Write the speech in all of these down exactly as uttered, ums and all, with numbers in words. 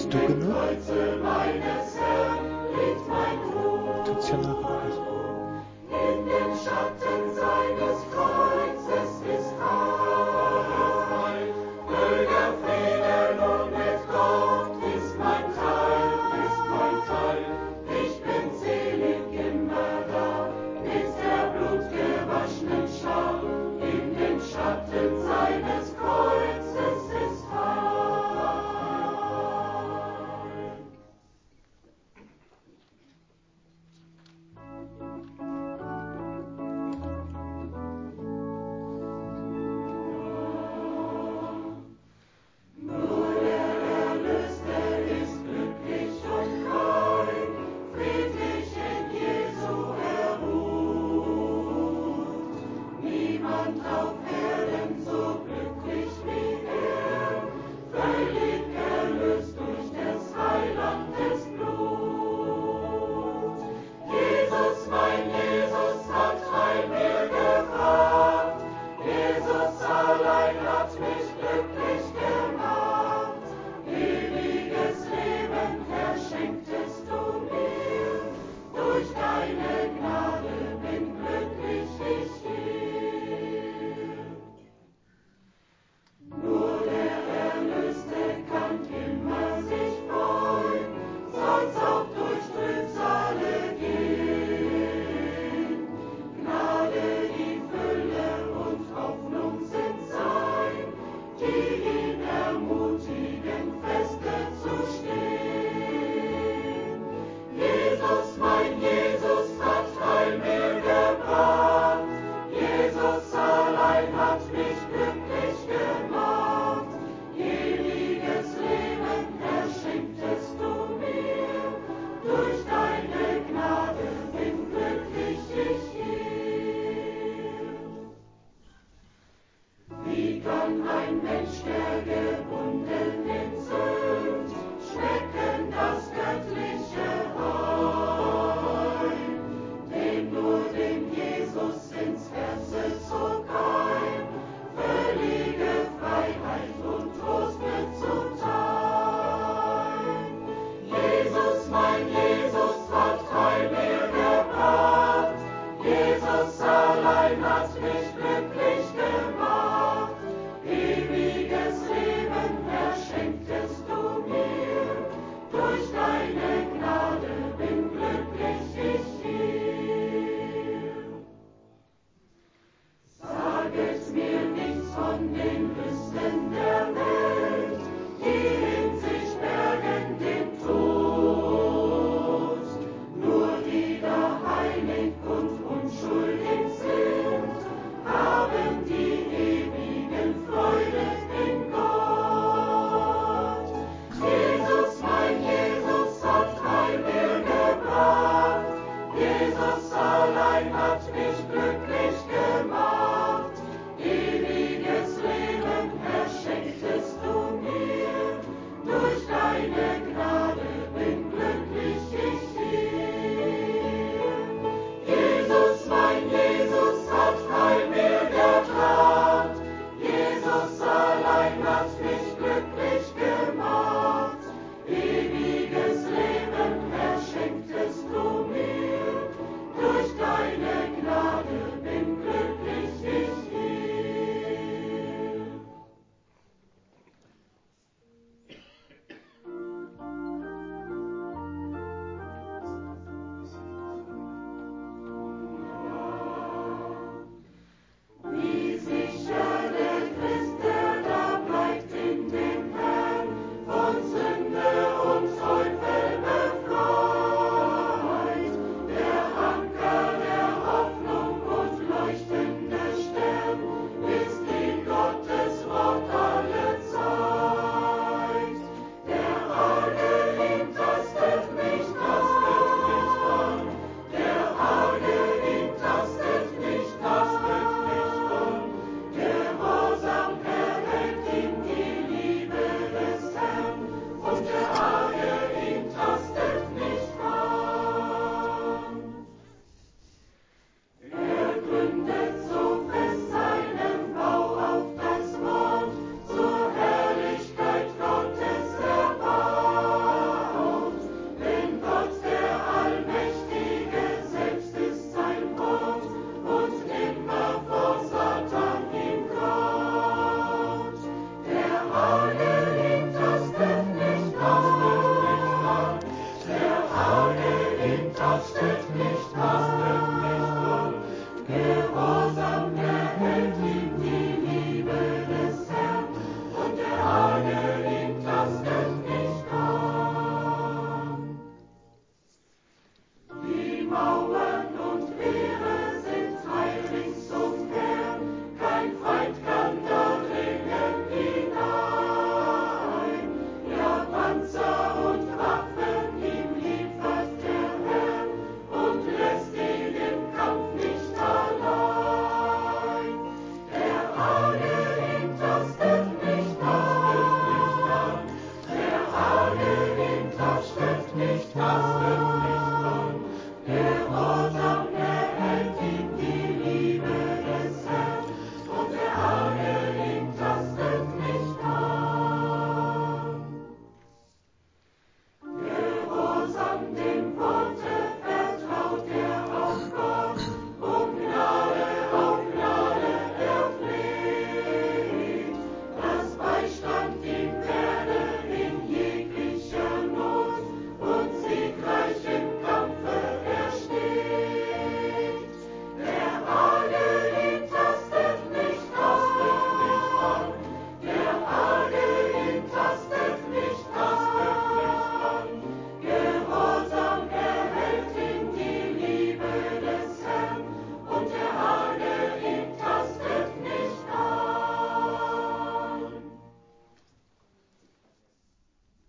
Bist du genug? Tut's ja nachher auch nicht. In den Schatten seines Kreuzes ist Halt. Möge Friede nun mit Gott ist mein Teil, ist mein Teil. Ich bin selig immer da, mit der blutgewaschenen Schar. In den Schatten seines Kreuzes ist Halt.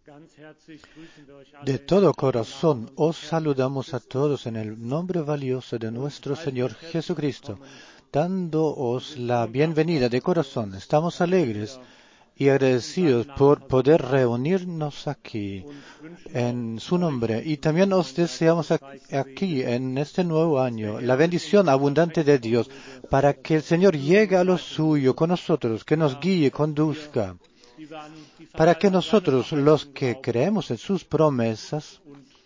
De todo corazón os saludamos a todos en el nombre valioso de nuestro Señor Jesucristo, dándoos la bienvenida de corazón. Estamos alegres y agradecidos por poder reunirnos aquí en su nombre. Y también os deseamos aquí en este nuevo año la bendición abundante de Dios para que el Señor llegue a lo suyo con nosotros, que nos guíe, conduzca, para que nosotros, los que creemos en sus promesas,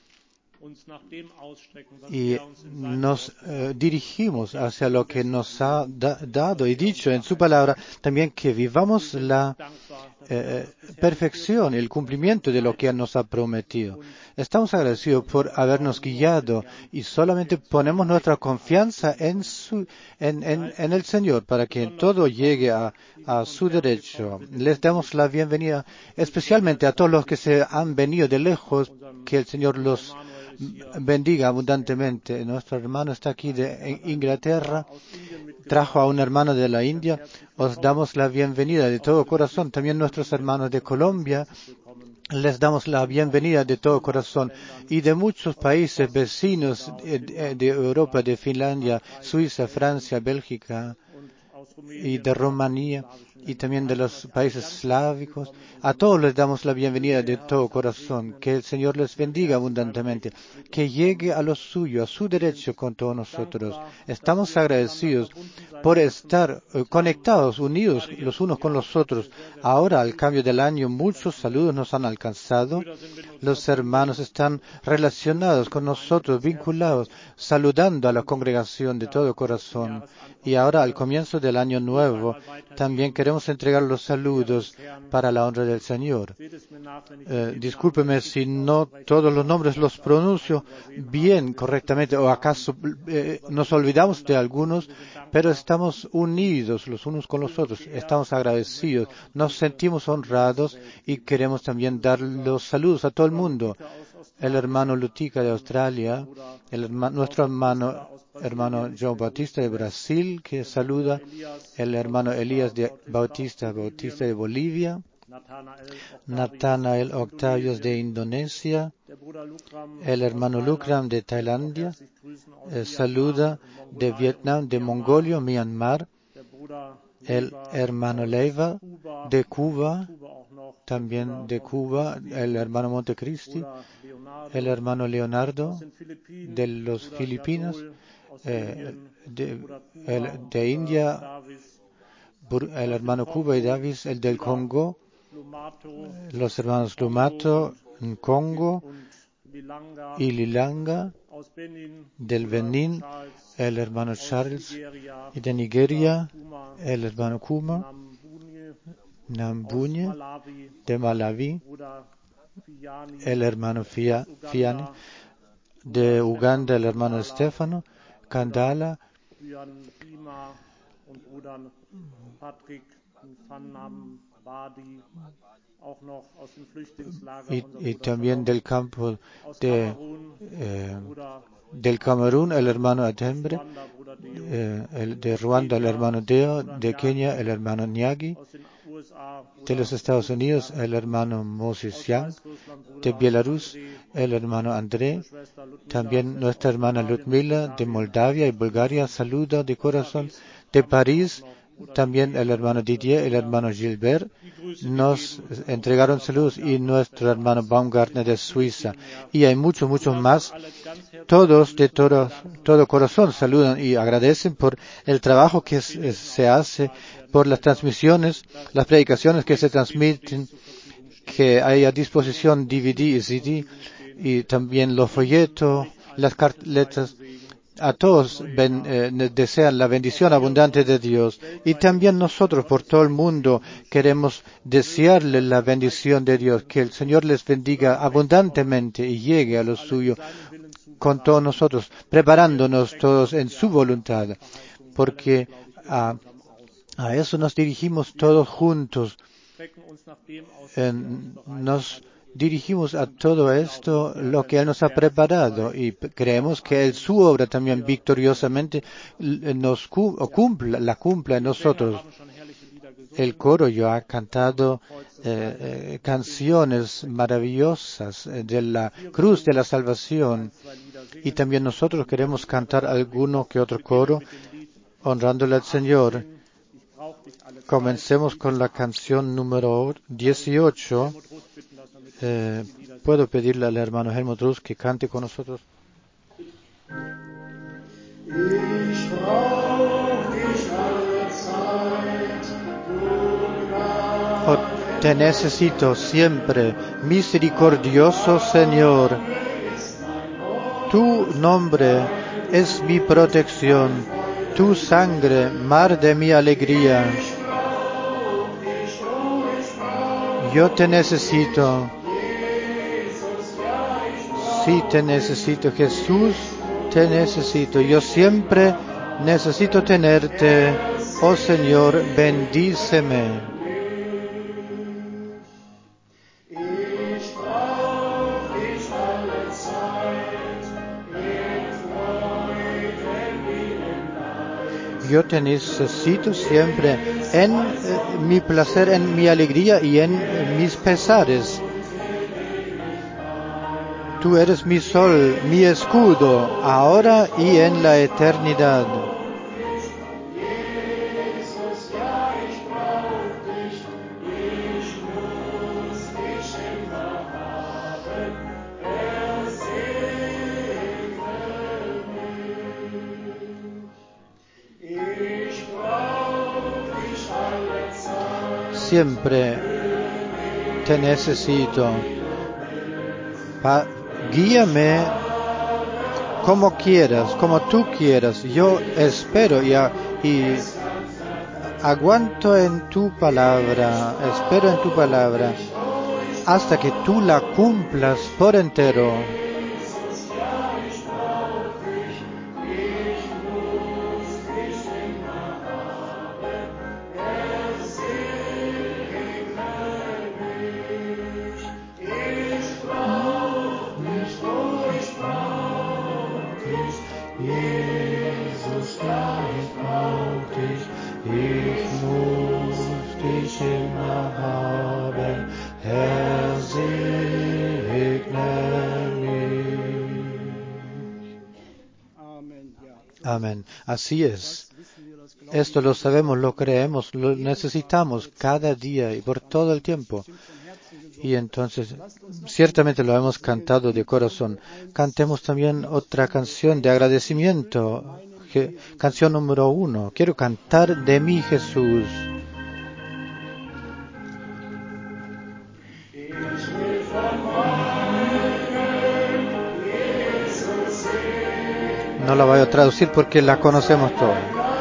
y nos eh, dirigimos hacia lo que nos ha da, dado y dicho en su palabra, también que vivamos la eh, perfección y el cumplimiento de lo que nos ha prometido. Estamos agradecidos por habernos guiado y solamente ponemos nuestra confianza en, su, en, en, en el Señor para que todo llegue a, a su derecho. Les damos la bienvenida especialmente a todos los que se han venido de lejos, que el Señor los bendiga abundantemente. Nuestro hermano está aquí de Inglaterra, trajo a un hermano de la India. Os damos la bienvenida de todo corazón. También nuestros hermanos de Colombia, les damos la bienvenida de todo corazón. Y de muchos países vecinos de, de Europa, de Finlandia, Suiza, Francia, Bélgica y de Rumanía, y también de los países eslávicos. A todos les damos la bienvenida de todo corazón. Que el Señor les bendiga abundantemente. Que llegue a lo suyo, a su derecho con todos nosotros. Estamos agradecidos por estar eh, conectados, unidos los unos con los otros. Ahora, al cambio del año, muchos saludos nos han alcanzado. Los hermanos están relacionados con nosotros, vinculados, saludando a la congregación de todo corazón. Y ahora, al comienzo del año nuevo, también queremos entregar los saludos para la honra del Señor. Eh, discúlpeme si no todos los nombres los pronuncio bien, correctamente, o acaso eh, nos olvidamos de algunos, pero estamos unidos los unos con los otros, estamos agradecidos, nos sentimos honrados y queremos también dar los saludos a todo el mundo. El hermano Lutica de Australia, el herma, nuestro hermano, hermano João Bautista de Brasil, que saluda, el hermano Elías de Bautista, Bautista de Bolivia, Nathanael Octavios de Indonesia, el hermano Lukram de Tailandia, eh, saluda de Vietnam, de Mongolia, Myanmar, el hermano Leiva de Cuba, también de Cuba, el hermano Montecristi, el hermano Leonardo de los Filipinas, eh, de, el, de India, el hermano Cuba y Davis, el del Congo, los hermanos Lumato, Congo y Lilanga, del Benín, el hermano Charles, y de Nigeria, el hermano Kuma, Nambuñe, de Malawi, el hermano Fia, Fiani, de Uganda, el hermano Stefano, Kandala, y, y también del campo de, eh, del Camerún, el hermano Atembre, eh, el de Ruanda, el hermano Deo, de Kenia, el hermano Nyagi, de los Estados Unidos, el hermano Moses Yang, de Belarus, el hermano André, también nuestra hermana Ludmila, de Moldavia y Bulgaria, saluda de corazón, de París, también el hermano Didier, el hermano Gilbert, nos entregaron saludos, y nuestro hermano Baumgartner de Suiza. Y hay muchos, muchos más. Todos de todo, todo corazón saludan y agradecen por el trabajo que se, se hace, por las transmisiones, las predicaciones que se transmiten, que hay a disposición D V D y C D, y también los folletos, las carteletas. A todos ben, eh, desean la bendición abundante de Dios, y también nosotros por todo el mundo queremos desearle la bendición de Dios, que el Señor les bendiga abundantemente y llegue a lo suyo con todos nosotros, preparándonos todos en su voluntad, porque a, a eso nos dirigimos todos juntos. En, nos dirigimos a todo esto lo que Él nos ha preparado, y creemos que Él, su obra también victoriosamente nos cumpla, la cumpla en nosotros. el coro ya ha cantado eh, eh, canciones maravillosas eh, de la cruz de la salvación, y también nosotros queremos cantar alguno que otro coro honrándole al Señor. Comencemos con la canción número dieciocho. Eh, Puedo pedirle al hermano Helmut Rus que cante con nosotros. Ich brauch dich alle Zeit, du Oh, te necesito siempre, misericordioso Señor. Tu nombre es mi protección, tu sangre, mar de mi alegría. Yo te necesito. Sí, te necesito, Jesús, te necesito. Yo siempre necesito tenerte. Oh Señor, bendíceme. Yo te necesito siempre en eh, mi placer, en mi alegría y en eh, mis pesares. Tú eres mi sol, mi escudo, ahora y en la eternidad. Siempre te necesito. Pa- guíame como quieras, como tú quieras. Yo espero y, a- y aguanto en tu palabra, espero en tu palabra, hasta que tú la cumplas por entero. Jesus, ja, ich brauch dich, ich muss dich immer haben, Herr, segne mich. Amén. Así es. Esto lo sabemos, lo creemos, lo necesitamos cada día y por todo el tiempo. Y entonces, ciertamente lo hemos cantado de corazón. Cantemos también otra canción de agradecimiento. Que, canción número uno. Quiero cantar de mi Jesús. No la voy a traducir porque la conocemos todos.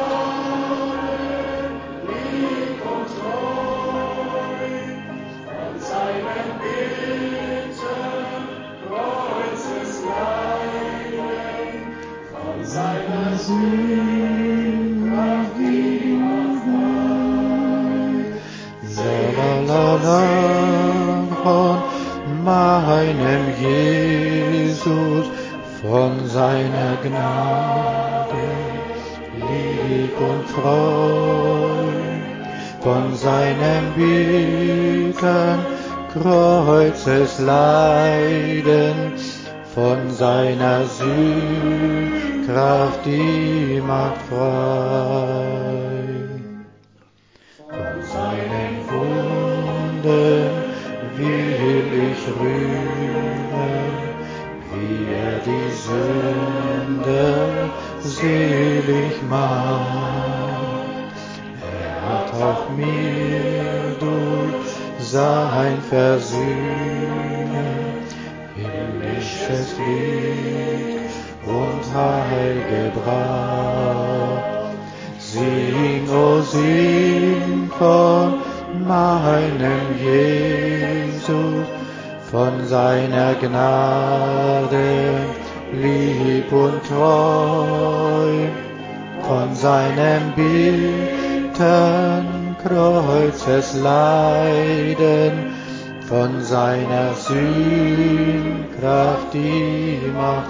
Von meinem Jesus, von seiner Gnade, lieb und treu, von seinem Bieten, Kreuzesleiden, von seiner Sühnkraft die macht frei. Von seinen Wunden will ich rühmen, wie er die Sünde selig macht. Er hat auch mir durch sein Versöhnen himmlisches Lied und Heil gebracht. Sing, oh sing von meinem Jesus, von seiner Gnade, lieb und treu, von seinem Bitten, Kreuzesleiden, von seiner Sühnkraft die macht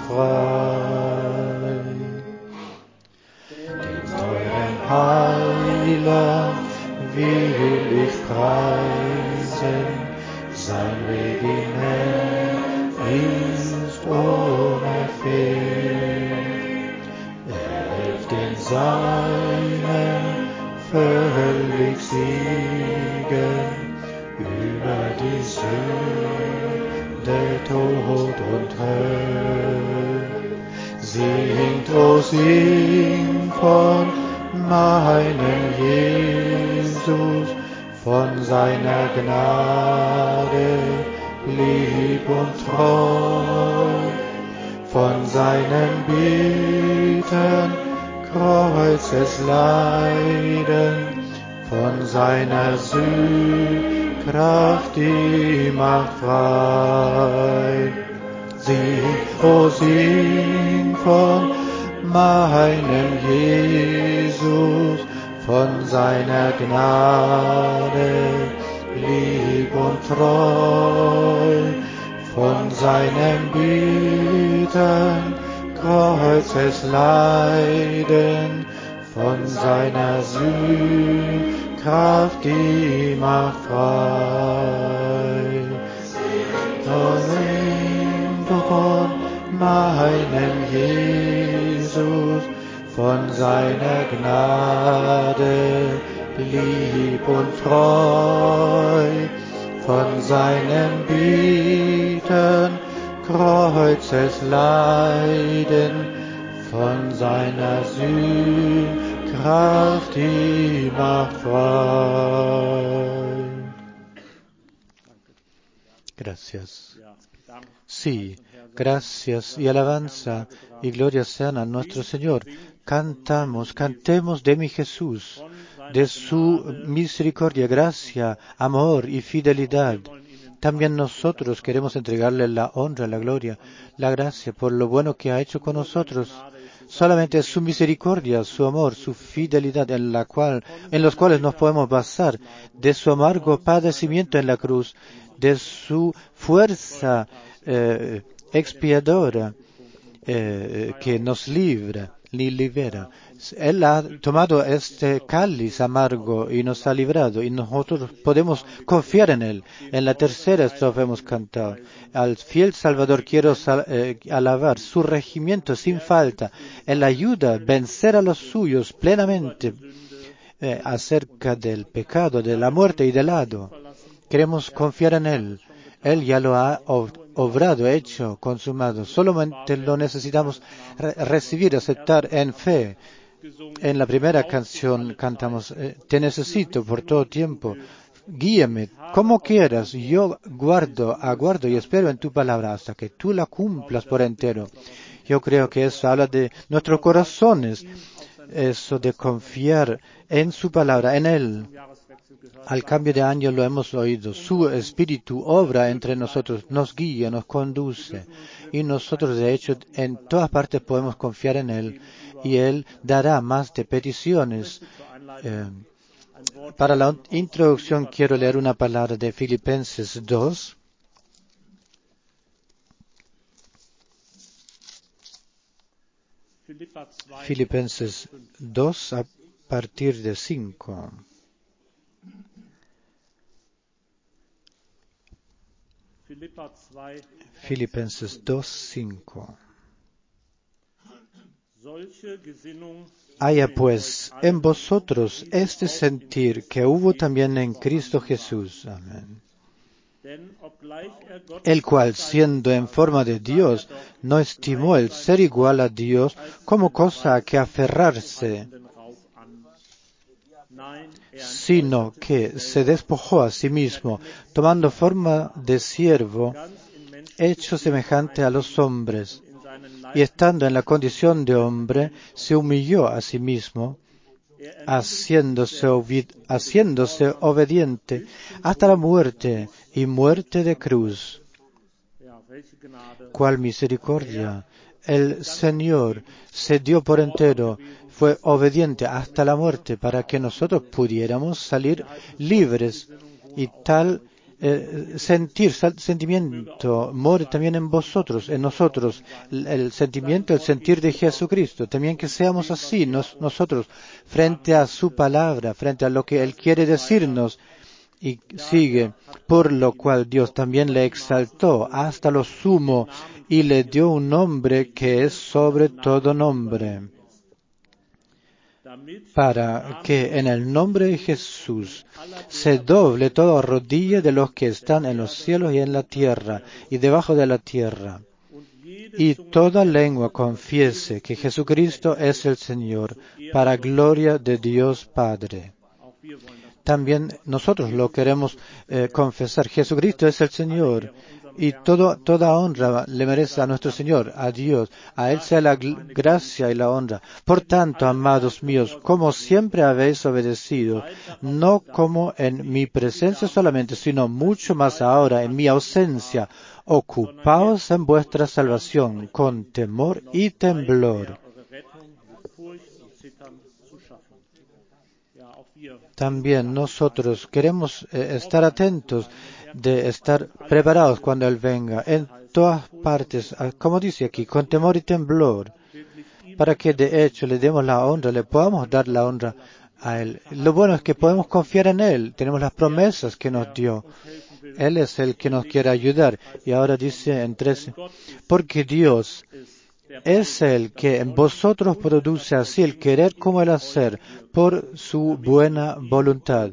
frei. Heiland will ich preisen, sein Regiment ist ohne Fehl. Er hilft den Seinen völlig siegen über die Sünde, Tod und Hölle. Singt, o sing von meinem Jesus, von seiner Gnade, lieb und treu, von seinen Bieten, Kreuzesleiden, von seiner Sühnkraft, die macht frei. Sing, o sing von meinem Jesus, von seiner Gnade, lieb und treu, von seinen Bieten, Kreuzesleiden, von seiner Sühnkraft, die macht frei. O sing von meinem Jesus, von seiner Gnade, lieb und treu, von seinen Bieten, Kreuzesleiden, von seiner Sühnkraft, die macht frei. Gracias. Sí, gracias y alabanza y gloria sean a nuestro Señor. Cantamos, cantemos de mi Jesús, de su misericordia, gracia, amor y fidelidad. También nosotros queremos entregarle la honra, la gloria, la gracia por lo bueno que ha hecho con nosotros. Solamente es su misericordia, su amor, su fidelidad en la cual, en los cuales nos podemos basar, de su amargo padecimiento en la cruz, de su fuerza eh, expiadora eh, que nos libra, ni libera. Él ha tomado este cáliz amargo y nos ha librado, y nosotros podemos confiar en Él. En la tercera estrofa hemos cantado: al fiel Salvador quiero sal, eh, alabar, su regimiento sin falta. Él ayuda a vencer a los suyos plenamente eh, acerca del pecado, de la muerte y del hado. Queremos confiar en Él. Él ya lo ha obrado, hecho, consumado. Solamente lo necesitamos re recibir, aceptar en fe. En la primera canción cantamos, eh, te necesito por todo tiempo. Guíame como quieras. Yo guardo, aguardo y espero en tu palabra hasta que tú la cumplas por entero. Yo creo que eso habla de nuestros corazones, eso de confiar en su palabra, en Él. Al cambio de año lo hemos oído. Su Espíritu obra entre nosotros, nos guía, nos conduce. Y nosotros, de hecho, en todas partes podemos confiar en Él. Y Él dará más de peticiones. Eh, para la introducción quiero leer una palabra de Filipenses dos. Filipenses dos a partir de cinco. Filipenses dos, cinco. Haya pues en vosotros este sentir que hubo también en Cristo Jesús. Amén. El cual, siendo en forma de Dios, no estimó el ser igual a Dios como cosa a que aferrarse, sino que se despojó a sí mismo, tomando forma de siervo, hecho semejante a los hombres, y estando en la condición de hombre, se humilló a sí mismo, haciéndose, obedi- haciéndose obediente hasta la muerte y muerte de cruz. ¿Cuál misericordia? El Señor se dio por entero, fue obediente hasta la muerte para que nosotros pudiéramos salir libres, y tal eh, sentir, sentimiento, more también en vosotros, en nosotros, el, el sentimiento, el sentir de Jesucristo. También que seamos así nos, nosotros, frente a su palabra, frente a lo que Él quiere decirnos. Y sigue, por lo cual Dios también le exaltó hasta lo sumo y le dio un nombre que es sobre todo nombre, para que en el nombre de Jesús se doble toda rodilla de los que están en los cielos y en la tierra y debajo de la tierra, y toda lengua confiese que Jesucristo es el Señor, para gloria de Dios Padre. También nosotros lo queremos eh, confesar. Jesucristo es el Señor y todo, toda honra le merece a nuestro Señor, a Dios. A Él sea la gracia y la honra. Por tanto, amados míos, como siempre habéis obedecido, no como en mi presencia solamente, sino mucho más ahora en mi ausencia, ocupaos en vuestra salvación con temor y temblor. También nosotros queremos eh, estar atentos, de estar preparados cuando Él venga, en todas partes, como dice aquí, con temor y temblor, para que de hecho le demos la honra, le podamos dar la honra a Él. Lo bueno es que podemos confiar en Él, tenemos las promesas que nos dio. Él es el que nos quiere ayudar. Y ahora dice en trece, porque Dios es el que en vosotros produce así el querer como el hacer, por su buena voluntad,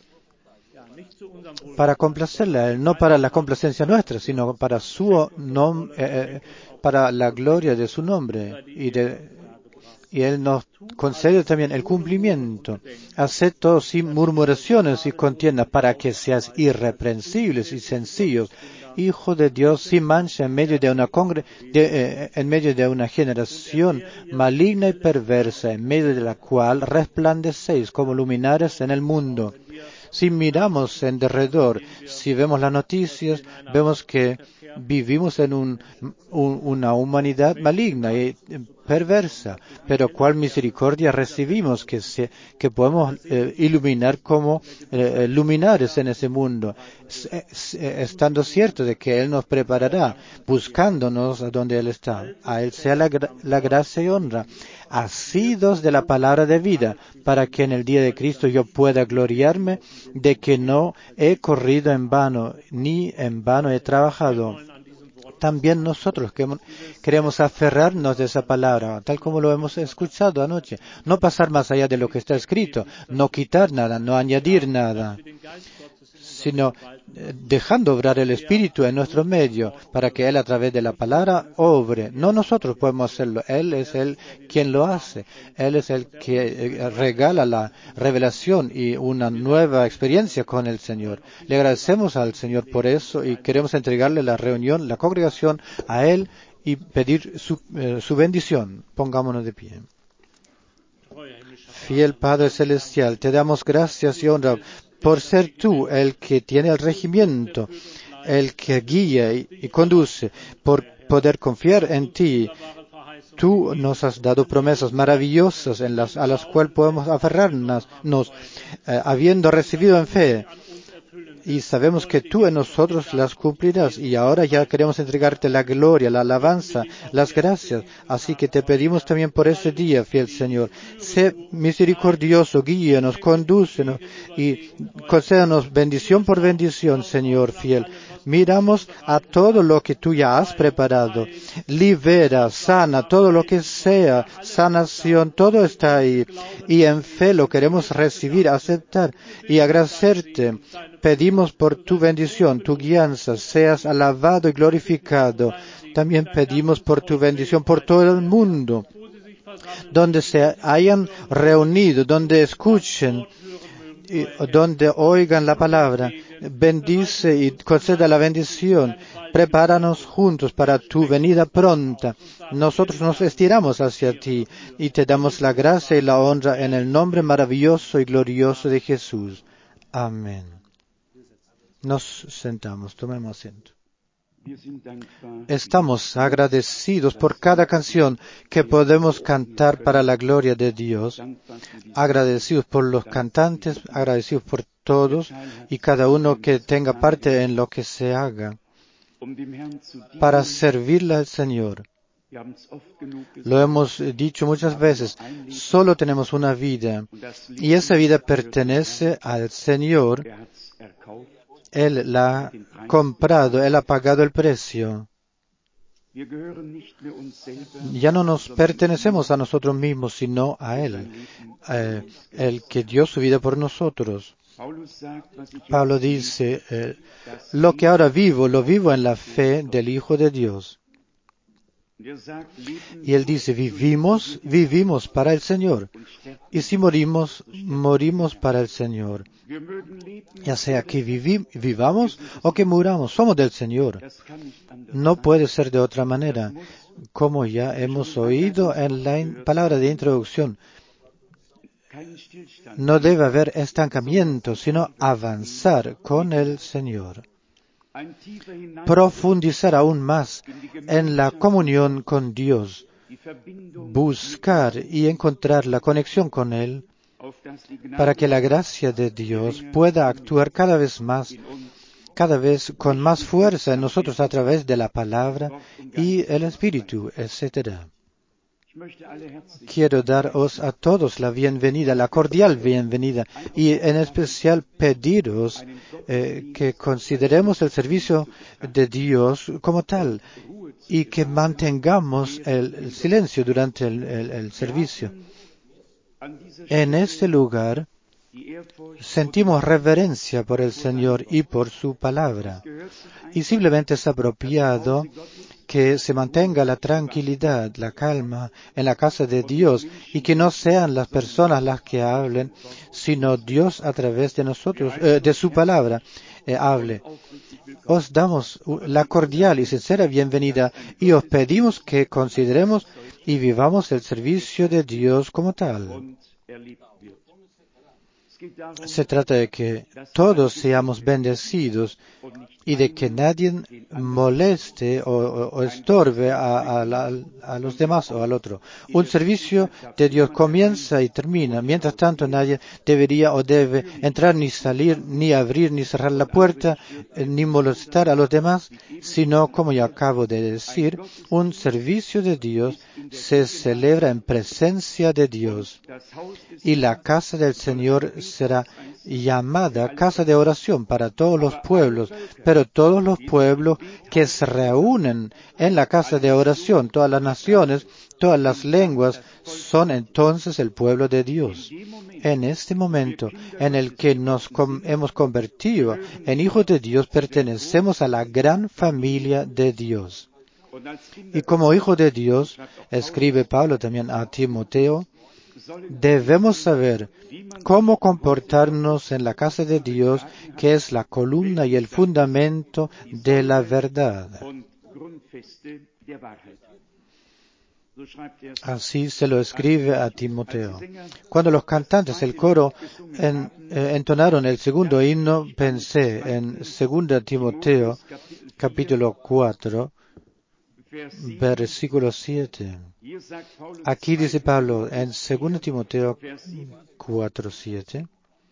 para complacerle a Él, no para la complacencia nuestra, sino para su nom, eh, para la gloria de su nombre. Y, de, y Él nos concede también el cumplimiento. Haced todo sin murmuraciones y contiendas, para que seas irreprensibles y sencillos, hijo de Dios sin mancha en medio de una congre de, eh, en medio de una generación maligna y perversa, en medio de la cual resplandecéis como luminares en el mundo. Si miramos en derredor, si vemos las noticias, vemos que vivimos en un, un, una humanidad maligna y perversa, pero cuál misericordia recibimos que, se, que podemos eh, iluminar como eh, luminares en ese mundo, estando cierto de que Él nos preparará, buscándonos a donde Él está. A Él sea la, la gracia y honra, asidos de la palabra de vida, para que en el día de Cristo yo pueda gloriarme de que no he corrido en vano, ni en vano he trabajado. También nosotros queremos aferrarnos de esa palabra, tal como lo hemos escuchado anoche. No pasar más allá de lo que está escrito, no quitar nada, no añadir nada, sino dejando obrar el Espíritu en nuestro medio, para que Él a través de la palabra obre. No nosotros podemos hacerlo, Él es el quien lo hace. Él es el que regala la revelación y una nueva experiencia con el Señor. Le agradecemos al Señor por eso y queremos entregarle la reunión, la congregación a Él y pedir su, eh, su bendición. Pongámonos de pie. Fiel Padre Celestial, te damos gracias y honra por ser tú el que tiene el regimiento, el que guía y, y conduce, por poder confiar en ti. Tú nos has dado promesas maravillosas en las, a las cuales podemos aferrarnos, nos, eh, habiendo recibido en fe. Y sabemos que tú en nosotros las cumplirás. Y ahora ya queremos entregarte la gloria, la alabanza, las gracias. Así que te pedimos también por ese día, fiel Señor. Sé misericordioso, guíanos, condúcenos y concédanos bendición por bendición, Señor fiel. Miramos a todo lo que tú ya has preparado. Libera, sana, todo lo que sea, sanación, todo está ahí. Y en fe lo queremos recibir, aceptar y agradecerte. Pedimos por tu bendición, tu guianza, seas alabado y glorificado. También pedimos por tu bendición por todo el mundo, donde se hayan reunido, donde escuchen, y donde oigan la palabra. Bendice y conceda la bendición. Prepáranos juntos para tu venida pronta. Nosotros nos estiramos hacia ti y te damos la gracia y la honra en el nombre maravilloso y glorioso de Jesús. Amén. Nos sentamos, tomemos asiento. Estamos agradecidos por cada canción que podemos cantar para la gloria de Dios, agradecidos por los cantantes, agradecidos por todos y cada uno que tenga parte en lo que se haga para servirle al Señor. Lo hemos dicho muchas veces, solo tenemos una vida y esa vida pertenece al Señor. Él la ha comprado, Él ha pagado el precio. Ya no nos pertenecemos a nosotros mismos, sino a Él, eh, el que dio su vida por nosotros. Pablo dice, eh, lo que ahora vivo, lo vivo en la fe del Hijo de Dios. Y él dice, vivimos, vivimos para el Señor. Y si morimos, morimos para el Señor. Ya sea que vivi- vivamos o que muramos, somos del Señor. No puede ser de otra manera. Como ya hemos oído en la in- palabra de introducción, no debe haber estancamiento, sino avanzar con el Señor. Profundizar aún más en la comunión con Dios, buscar y encontrar la conexión con Él, para que la gracia de Dios pueda actuar cada vez más, cada vez con más fuerza en nosotros a través de la palabra y el Espíritu, etcétera. Quiero daros a todos la bienvenida, la cordial bienvenida, y en especial pediros eh, que consideremos el servicio de Dios como tal y que mantengamos el, el silencio durante el, el, el servicio. En este lugar sentimos reverencia por el Señor y por su palabra, y simplemente es apropiado que se mantenga la tranquilidad, la calma en la casa de Dios y que no sean las personas las que hablen, sino Dios a través de nosotros, eh, de su palabra, eh, hable. Os damos la cordial y sincera bienvenida y os pedimos que consideremos y vivamos el servicio de Dios como tal. Se trata de que todos seamos bendecidos y de que nadie moleste o, o, o estorbe a, a, la, a los demás o al otro. Un servicio de Dios comienza y termina. Mientras tanto, nadie debería o debe entrar ni salir, ni abrir ni cerrar la puerta, eh, ni molestar a los demás, sino, como ya acabo de decir, un servicio de Dios se celebra en presencia de Dios. Y la casa del Señor será llamada casa de oración para todos los pueblos, pero todos los pueblos que se reúnen en la casa de oración, todas las naciones, todas las lenguas, son entonces el pueblo de Dios. En este momento en el que nos com- hemos convertido en hijos de Dios, pertenecemos a la gran familia de Dios. Y como hijo de Dios, escribe Pablo también a Timoteo, debemos saber cómo comportarnos en la casa de Dios, que es la columna y el fundamento de la verdad. Así se lo escribe a Timoteo. Cuando los cantantes, el coro, en, eh, entonaron el segundo himno, pensé en segundo Timoteo, capítulo cuatro, versículo siete. Aquí dice Pablo en segundo Timoteo cuatro, siete.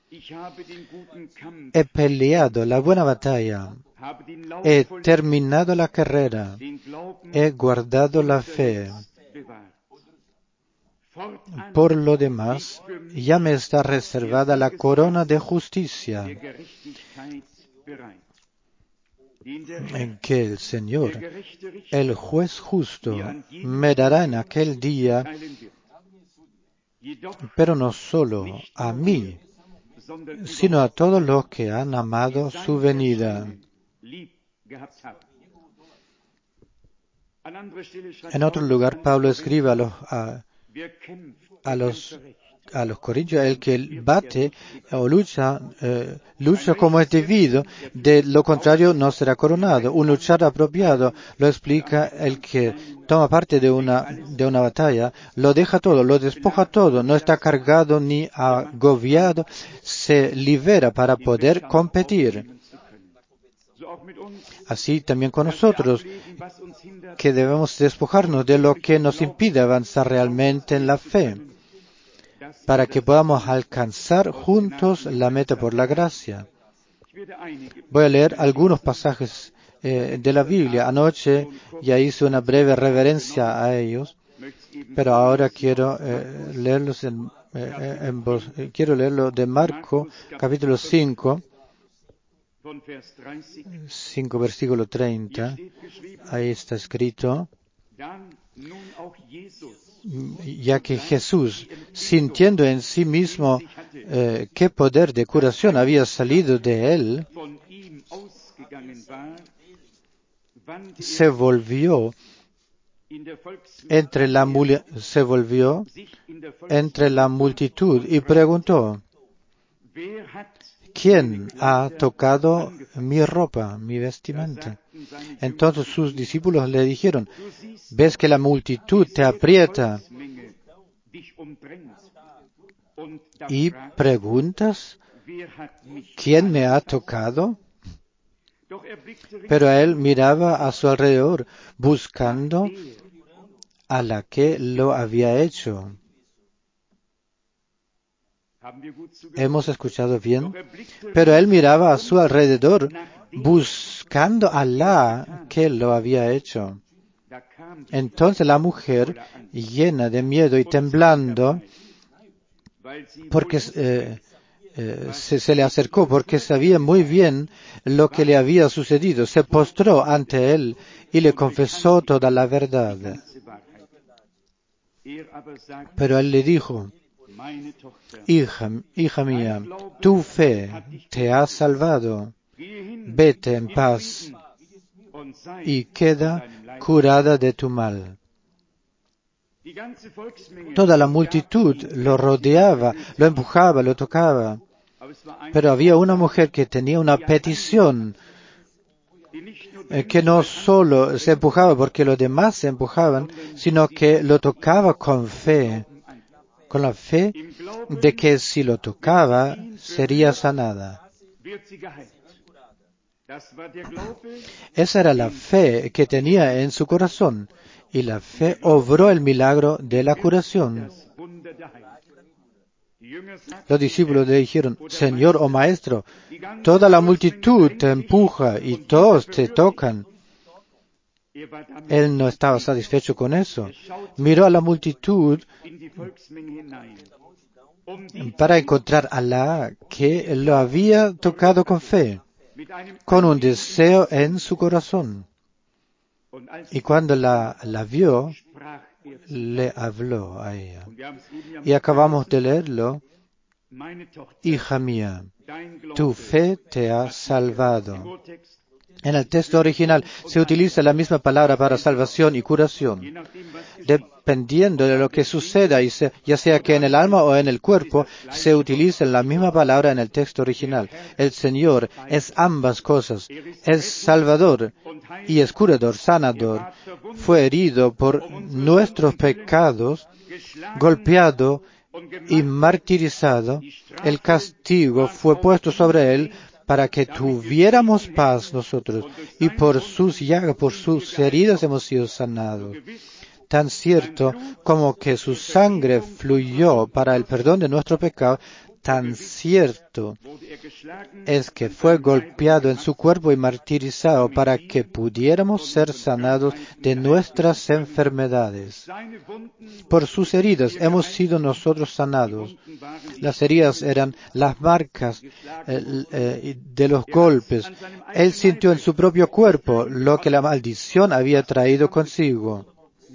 He peleado la buena batalla, he terminado la carrera, he guardado la fe. Por lo demás, ya me está reservada la corona de justicia, en que el Señor, el juez justo, me dará en aquel día, pero no solo a mí, sino a todos los que han amado su venida. En otro lugar, Pablo escribe a los, a, a los, a los corintios, el que bate o lucha, eh, lucha como es debido, de lo contrario no será coronado. Un luchar apropiado lo explica el que toma parte de una, de una batalla, lo deja todo, lo despoja todo, no está cargado ni agobiado, se libera para poder competir. Así también con nosotros, que debemos despojarnos de lo que nos impide avanzar realmente en la fe, para que podamos alcanzar juntos la meta por la gracia. Voy a leer algunos pasajes eh, de la Biblia. Anoche ya hice una breve reverencia a ellos, pero ahora quiero eh, leerlos en, eh, en voz. Eh, quiero leerlo de Marco, capítulo cinco, cinco, versículo treinta. Ahí está escrito: ya que Jesús, sintiendo en sí mismo eh, qué poder de curación había salido de él, se volvió entre la, se volvió entre la multitud y preguntó: ¿quién ha tocado mi ropa, mi vestimenta? Entonces sus discípulos le dijeron: ¿ves que la multitud te aprieta y preguntas quién me ha tocado? Pero él miraba a su alrededor, buscando a la que lo había hecho. ¿Hemos escuchado bien? Pero él miraba a su alrededor, buscando a la que lo había hecho. Entonces la mujer, llena de miedo y temblando, porque eh, eh, se, se le acercó, porque sabía muy bien lo que le había sucedido, se postró ante él y le confesó toda la verdad. Pero él le dijo: Hija, hija mía, tu fe te ha salvado. Vete en paz y queda curada de tu mal. Toda la multitud lo rodeaba, lo empujaba, lo tocaba. Pero había una mujer que tenía una petición, eh, que no solo se empujaba porque los demás se empujaban, sino que lo tocaba con fe, con la fe de que si lo tocaba sería sanada. Esa era la fe que tenía en su corazón, y la fe obró el milagro de la curación. Los discípulos le dijeron: Señor o Maestro, toda la multitud te empuja y todos te tocan. Él no estaba satisfecho con eso. Miró a la multitud para encontrar a la que lo había tocado con fe, con un deseo en su corazón. Y cuando la, la vio, le habló a ella. Y acabamos de leerlo: hija mía, tu fe te ha salvado. En el texto original se utiliza la misma palabra para salvación y curación. Dependiendo de lo que suceda, ya sea que en el alma o en el cuerpo, se utiliza la misma palabra en el texto original. El Señor es ambas cosas. Es Salvador y es curador, sanador. Fue herido por nuestros pecados, golpeado y martirizado. El castigo fue puesto sobre él para que tuviéramos paz nosotros, y por sus llagas, por sus heridas hemos sido sanados. Tan cierto como que su sangre fluyó para el perdón de nuestro pecado, tan cierto es que fue golpeado en su cuerpo y martirizado para que pudiéramos ser sanados de nuestras enfermedades. Por sus heridas hemos sido nosotros sanados. Las heridas eran las marcas eh, eh, de los golpes. Él sintió en su propio cuerpo lo que la maldición había traído consigo,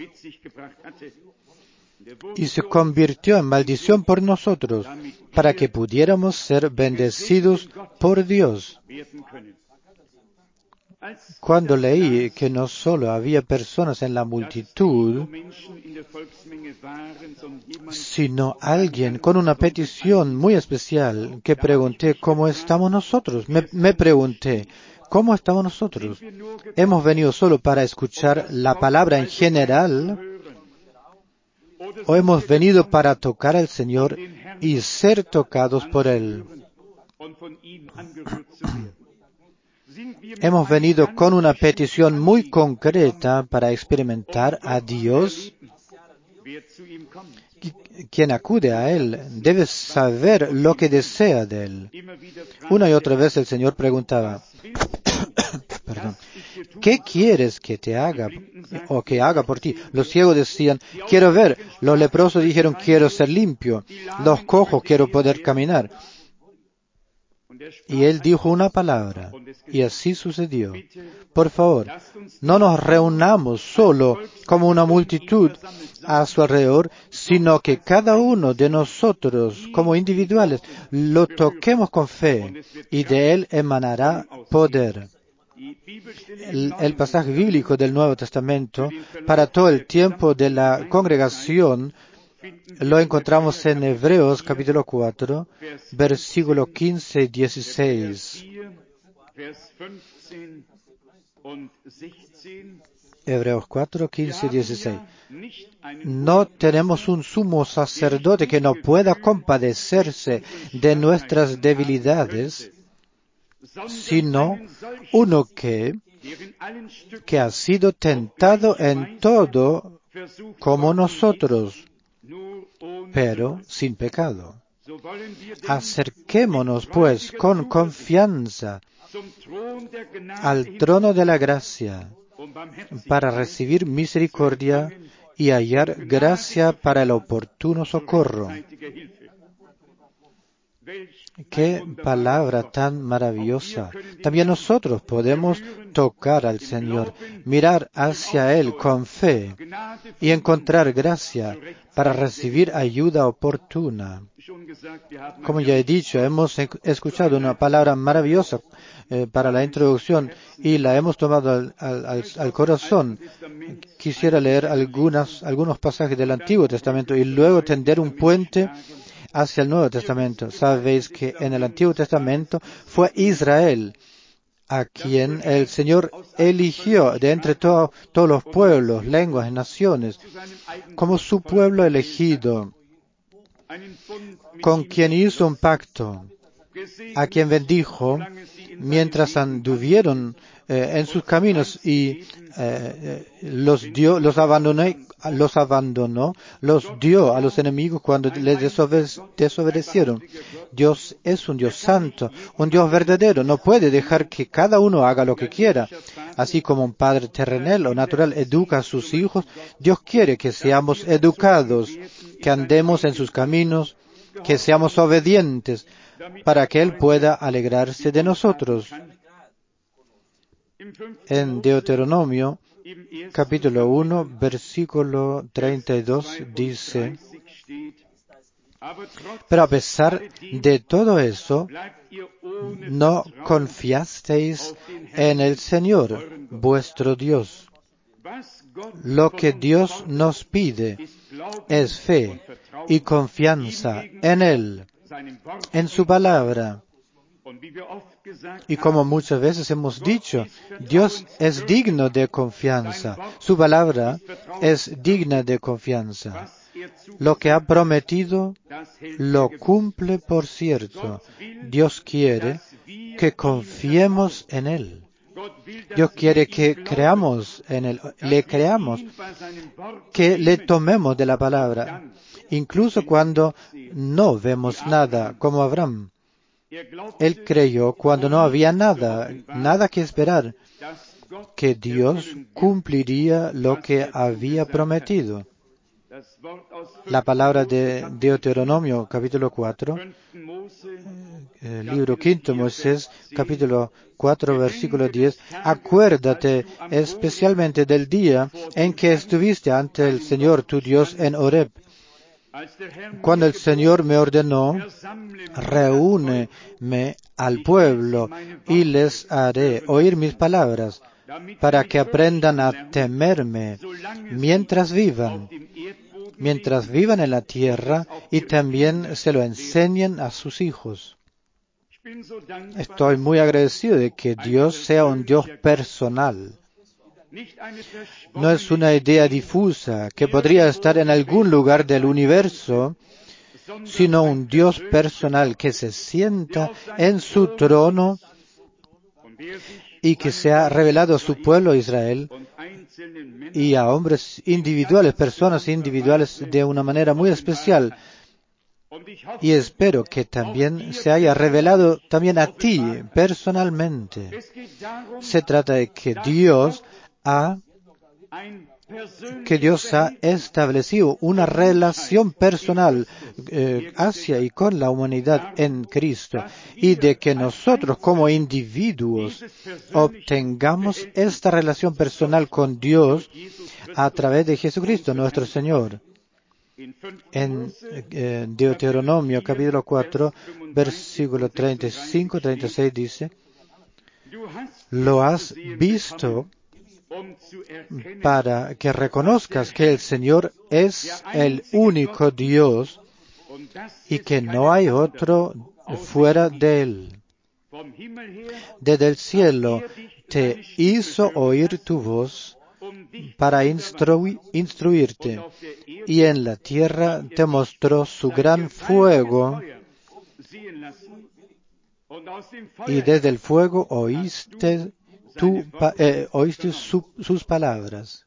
y se convirtió en maldición por nosotros, para que pudiéramos ser bendecidos por Dios. Cuando leí que no solo había personas en la multitud, sino alguien con una petición muy especial, que pregunté: ¿cómo estamos nosotros? Me, me pregunté, ¿cómo estamos nosotros? ¿Hemos venido solo para escuchar la palabra en general? ¿O hemos venido para tocar al Señor y ser tocados por Él? hemos venido con una petición muy concreta para experimentar a Dios. Quien acude a Él debe saber lo que desea de Él. Una y otra vez el Señor preguntaba, perdón, ¿qué quieres que te haga o que haga por ti? Los ciegos decían, quiero ver. Los leprosos dijeron, quiero ser limpio. Los cojos, quiero poder caminar. Y Él dijo una palabra, y así sucedió. Por favor, no nos reunamos solo como una multitud a su alrededor, sino que cada uno de nosotros, como individuales, lo toquemos con fe, y de Él emanará poder. El, el pasaje bíblico del Nuevo Testamento, para todo el tiempo de la congregación, lo encontramos en Hebreos capítulo cuatro, versículo quince y dieciséis. Hebreos cuatro, quince y dieciséis. No tenemos un sumo sacerdote que no pueda compadecerse de nuestras debilidades, sino uno que, que ha sido tentado en todo como nosotros, pero sin pecado. Acerquémonos, pues, con confianza al trono de la gracia para recibir misericordia y hallar gracia para el oportuno socorro. ¡Qué palabra tan maravillosa! También nosotros podemos tocar al Señor, mirar hacia Él con fe y encontrar gracia para recibir ayuda oportuna. Como ya he dicho, hemos escuchado una palabra maravillosa eh, para la introducción y la hemos tomado al, al, al corazón. Quisiera leer algunas, algunos pasajes del Antiguo Testamento y luego tender un puente hacia el Nuevo Testamento. Sabéis que en el Antiguo Testamento fue Israel a quien el Señor eligió de entre to- todos los pueblos, lenguas y naciones, como su pueblo elegido, con quien hizo un pacto, a quien bendijo mientras anduvieron eh, en sus caminos y eh, los dio, los abandonó, los abandonó, los dio a los enemigos cuando les desobede- desobedecieron. Dios es un Dios santo, un Dios verdadero. No puede dejar que cada uno haga lo que quiera. Así como un padre terrenal o natural educa a sus hijos, Dios quiere que seamos educados, que andemos en sus caminos, que seamos obedientes, para que Él pueda alegrarse de nosotros. En Deuteronomio, capítulo uno, versículo treinta y dos, dice, pero a pesar de todo eso, no confiasteis en el Señor, vuestro Dios. Lo que Dios nos pide es fe y confianza en Él, en su palabra. Y como muchas veces hemos dicho, Dios es digno de confianza. Su palabra es digna de confianza. Lo que ha prometido lo cumple, por cierto. Dios quiere que confiemos en Él. Dios quiere que creamos en Él, le creamos, que le tomemos de la palabra, incluso cuando no vemos nada, como Abraham. Él creyó cuando no había nada, nada que esperar, que Dios cumpliría lo que había prometido. La palabra de Deuteronomio, capítulo cuatro, el libro quinto, Moisés, capítulo cuatro, versículo diez, acuérdate especialmente del día en que estuviste ante el Señor tu Dios en Horeb, cuando el Señor me ordenó, reúneme al pueblo y les haré oír mis palabras, para que aprendan a temerme mientras vivan, mientras vivan en la tierra y también se lo enseñen a sus hijos. Estoy muy agradecido de que Dios sea un Dios personal. No es una idea difusa que podría estar en algún lugar del universo, sino un Dios personal que se sienta en su trono y que se ha revelado a su pueblo Israel y a hombres individuales, personas individuales de una manera muy especial. Y espero que también se haya revelado también a ti personalmente. Se trata de que Dios ha que Dios ha establecido una relación personal eh, hacia y con la humanidad en Cristo, y de que nosotros como individuos obtengamos esta relación personal con Dios a través de Jesucristo nuestro Señor. En eh, Deuteronomio capítulo cuatro, versículo treinta y cinco treinta y seis dice: lo has visto para que reconozcas que el Señor es el único Dios y que no hay otro fuera de Él. Desde el cielo te hizo oír tu voz para instru- instruirte, y en la tierra te mostró su gran fuego, y desde el fuego oíste, tu, eh, oíste su, sus palabras.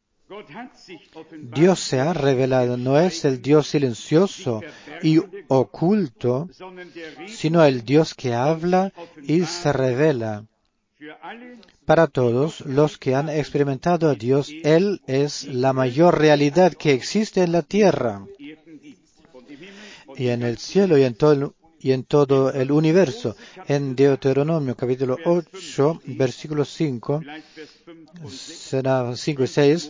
Dios se ha revelado, no es el Dios silencioso y oculto, sino el Dios que habla y se revela. Para todos los que han experimentado a Dios, Él es la mayor realidad que existe en la tierra y en el cielo y en todo el, y en todo el universo. En Deuteronomio capítulo ocho, versículo cinco, será cinco y seis,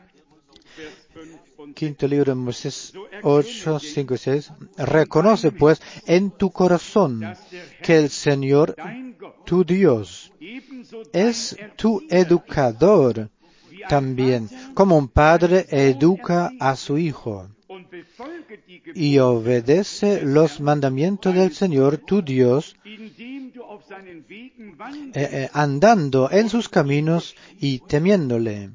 quinto libro de Moisés ocho, cinco y seis, reconoce pues en tu corazón que el Señor, tu Dios, es tu educador también, como un padre educa a su hijo, y obedece los mandamientos del Señor, tu Dios, eh, eh, andando en sus caminos y temiéndole.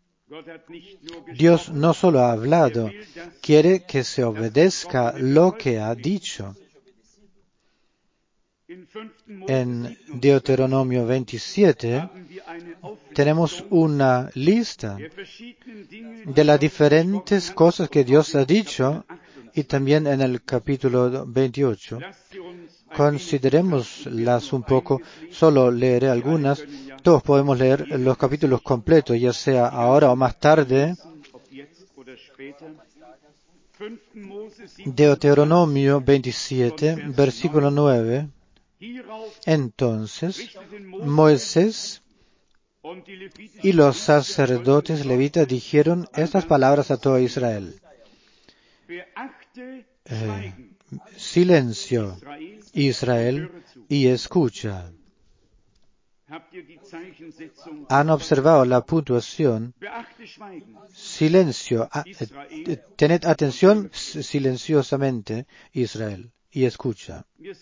Dios no solo ha hablado, quiere que se obedezca lo que ha dicho. En Deuteronomio veintisiete tenemos una lista de las diferentes cosas que Dios ha dicho, y también en el capítulo veintiocho. Considerémoslas un poco, solo leeré algunas. Todos podemos leer los capítulos completos, ya sea ahora o más tarde. Deuteronomio veintisiete, versículo nueve. Entonces Moisés y los sacerdotes levitas dijeron estas palabras a todo Israel. Eh, silencio, Israel, y escucha. ¿Han observado la puntuación? Silencio, a, eh, tened atención silenciosamente, Israel, y escucha.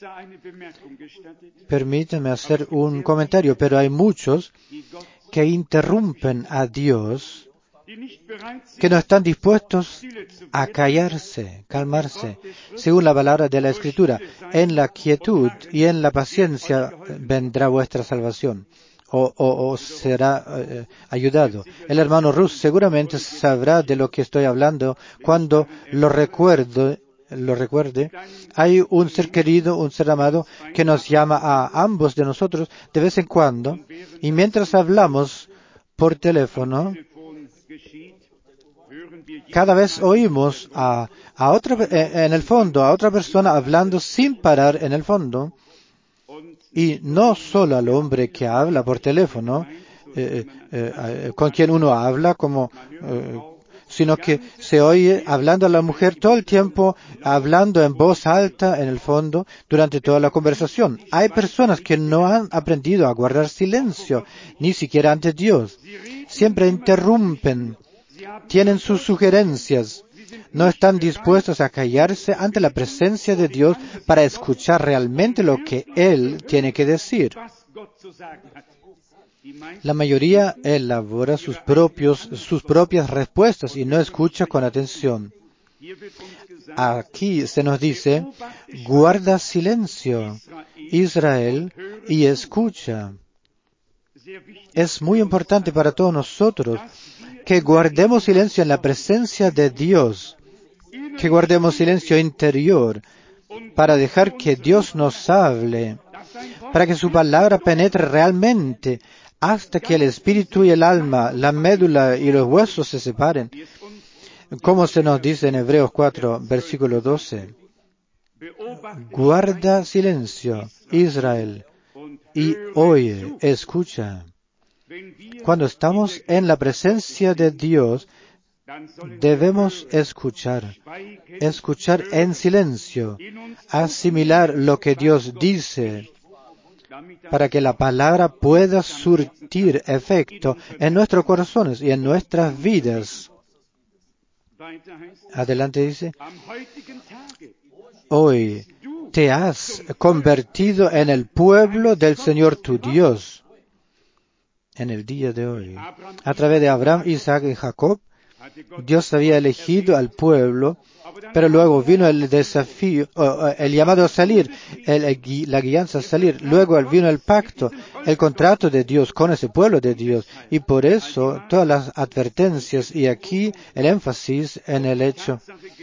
Permíteme hacer un comentario, pero hay muchos que interrumpen a Dios, que no están dispuestos a callarse, calmarse. Según la palabra de la Escritura, en la quietud y en la paciencia vendrá vuestra salvación, o, o, o será eh, ayudado. El hermano Rus seguramente sabrá de lo que estoy hablando cuando lo recuerdo, lo recuerde. Hay un ser querido, un ser amado, que nos llama a ambos de nosotros de vez en cuando, y mientras hablamos por teléfono, cada vez oímos a, a otra, en el fondo, a otra persona hablando sin parar en el fondo, y no solo al hombre que habla por teléfono, eh, eh, eh, con quien uno habla, como, eh, sino que se oye hablando a la mujer todo el tiempo, hablando en voz alta en el fondo durante toda la conversación. Hay personas que no han aprendido a guardar silencio, ni siquiera ante Dios. Siempre interrumpen. Tienen sus sugerencias, no están dispuestos a callarse ante la presencia de Dios para escuchar realmente lo que Él tiene que decir. La mayoría elabora sus propios, sus propias respuestas y no escucha con atención. Aquí se nos dice, guarda silencio, Israel, y escucha. es muy importante para todos nosotros que guardemos silencio en la presencia de Dios, que guardemos silencio interior para dejar que Dios nos hable, para que su palabra penetre realmente hasta que el espíritu y el alma, la médula y los huesos se separen. Como se nos dice en Hebreos cuatro, versículo doce. Guarda silencio, Israel, y oye, escucha. Cuando estamos en la presencia de Dios, debemos escuchar, escuchar en silencio, asimilar lo que Dios dice, para que la palabra pueda surtir efecto en nuestros corazones y en nuestras vidas. Adelante dice, hoy te has convertido en el pueblo del Señor tu Dios. En el día de hoy, a través de Abraham, Isaac y Jacob, Dios había elegido al pueblo, pero luego vino el desafío, oh, el llamado a salir, el, el, la guianza a salir, luego vino el pacto, el contrato de Dios con ese pueblo de Dios, y por eso todas las advertencias, y aquí el énfasis en el hecho,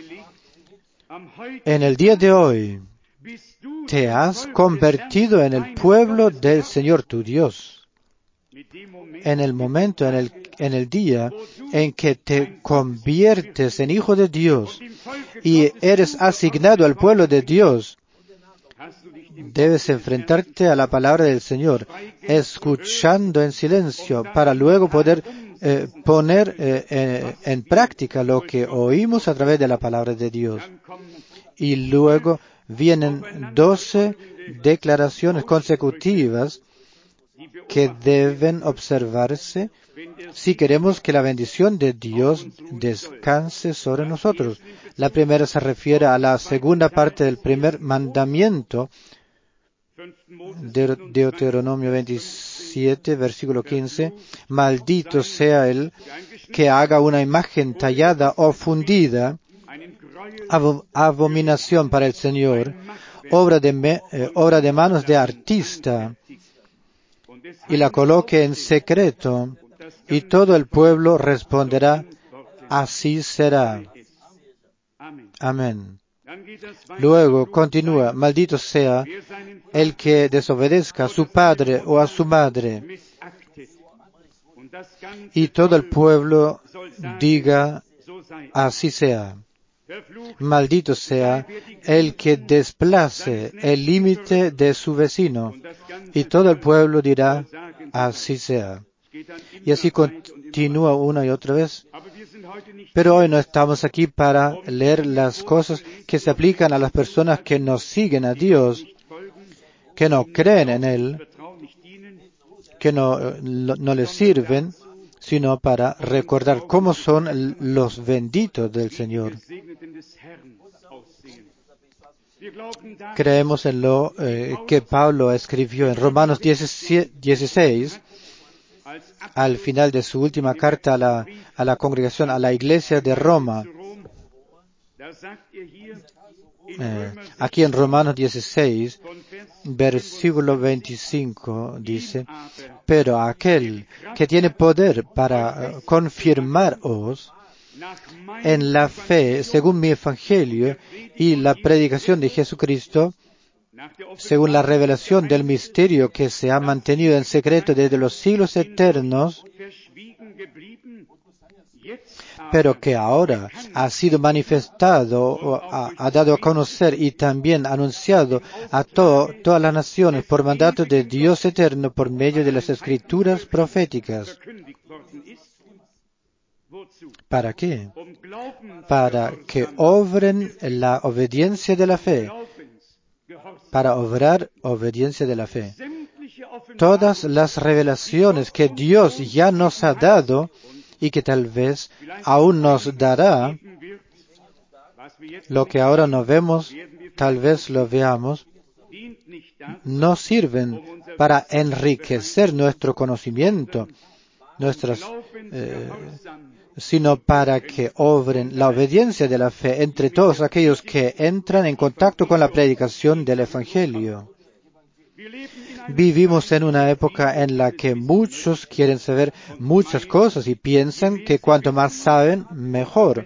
en el día de hoy, te has convertido en el pueblo del Señor tu Dios. En el momento, en el, en el día en que te conviertes en hijo de Dios y eres asignado al pueblo de Dios, debes enfrentarte a la palabra del Señor, escuchando en silencio, para luego poder eh, poner eh, eh, en práctica lo que oímos a través de la palabra de Dios. Y luego vienen doce declaraciones consecutivas que deben observarse si queremos que la bendición de Dios descanse sobre nosotros. La primera se refiere a la segunda parte del primer mandamiento, de Deuteronomio veintisiete, versículo quince. Maldito sea el que haga una imagen tallada o fundida, ab- abominación para el Señor, obra de, me- eh, obra de manos de artista, y la coloque en secreto, y todo el pueblo responderá, así será. Amén. Luego continúa, maldito sea el que desobedezca a su padre o a su madre, y todo el pueblo diga, así sea. Maldito sea el que desplace el límite de su vecino, y todo el pueblo dirá, así sea. Y así continúa una y otra vez. Pero hoy no estamos aquí para leer las cosas que se aplican a las personas que no siguen a Dios, que no creen en Él, que no, no le sirven, sino para recordar cómo son los benditos del Señor. Creemos en lo eh, que Pablo escribió en Romanos dieciséis, al final de su última carta a la, a la congregación, a la iglesia de Roma. Eh, aquí en Romanos dieciséis, versículo veinticinco, dice, pero aquel que tiene poder para uh, confirmaros en la fe según mi evangelio y la predicación de Jesucristo, según la revelación del misterio que se ha mantenido en secreto desde los siglos eternos, pero que ahora ha sido manifestado, ha, ha dado a conocer y también anunciado a to, todas las naciones por mandato de Dios eterno por medio de las escrituras proféticas. ¿Para qué? Para que obren la obediencia de la fe. Para obrar obediencia de la fe. Todas las revelaciones que Dios ya nos ha dado y que tal vez aún nos dará, lo que ahora no vemos, tal vez lo veamos, no sirven para enriquecer nuestro conocimiento, nuestras, eh, sino para que obren la obediencia de la fe entre todos aquellos que entran en contacto con la predicación del Evangelio. Vivimos en una época en la que muchos quieren saber muchas cosas y piensan que cuanto más saben, mejor.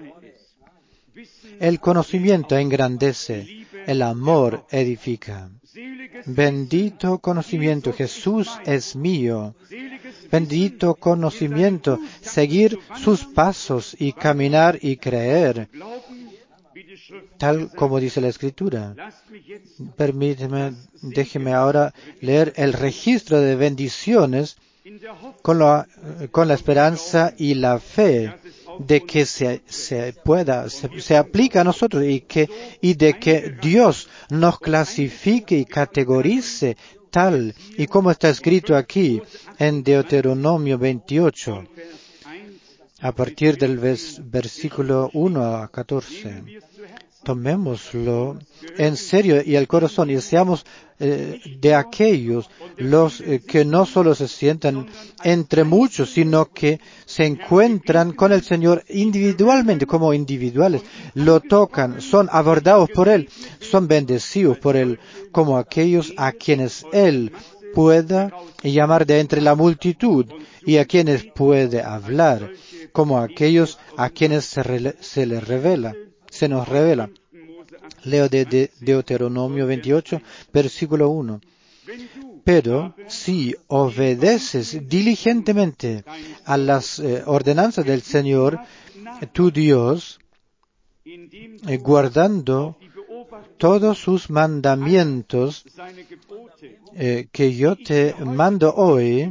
El conocimiento engrandece, el amor edifica. Bendito conocimiento, Jesús es mío. Bendito conocimiento, seguir sus pasos y caminar y creer, tal como dice la Escritura. Permíteme, déjeme ahora leer el registro de bendiciones con la, con la esperanza y la fe de que se, se pueda, se, se aplica a nosotros y que, y de que Dios nos clasifique y categorice tal y como está escrito aquí en Deuteronomio veintiocho, a partir del vers, versículo uno a catorce. Tomémoslo en serio y al corazón y seamos eh, de aquellos los eh, que no solo se sientan entre muchos, sino que se encuentran con el Señor individualmente, como individuales, lo tocan, son abordados por Él, son bendecidos por Él, como aquellos a quienes Él pueda llamar de entre la multitud y a quienes puede hablar, como aquellos a quienes se, re, se les revela. Se nos revela. Leo de, de Deuteronomio veintiocho, versículo uno. Pero si obedeces diligentemente a las eh, ordenanzas del Señor, tu Dios, eh, guardando todos sus mandamientos eh, que yo te mando hoy,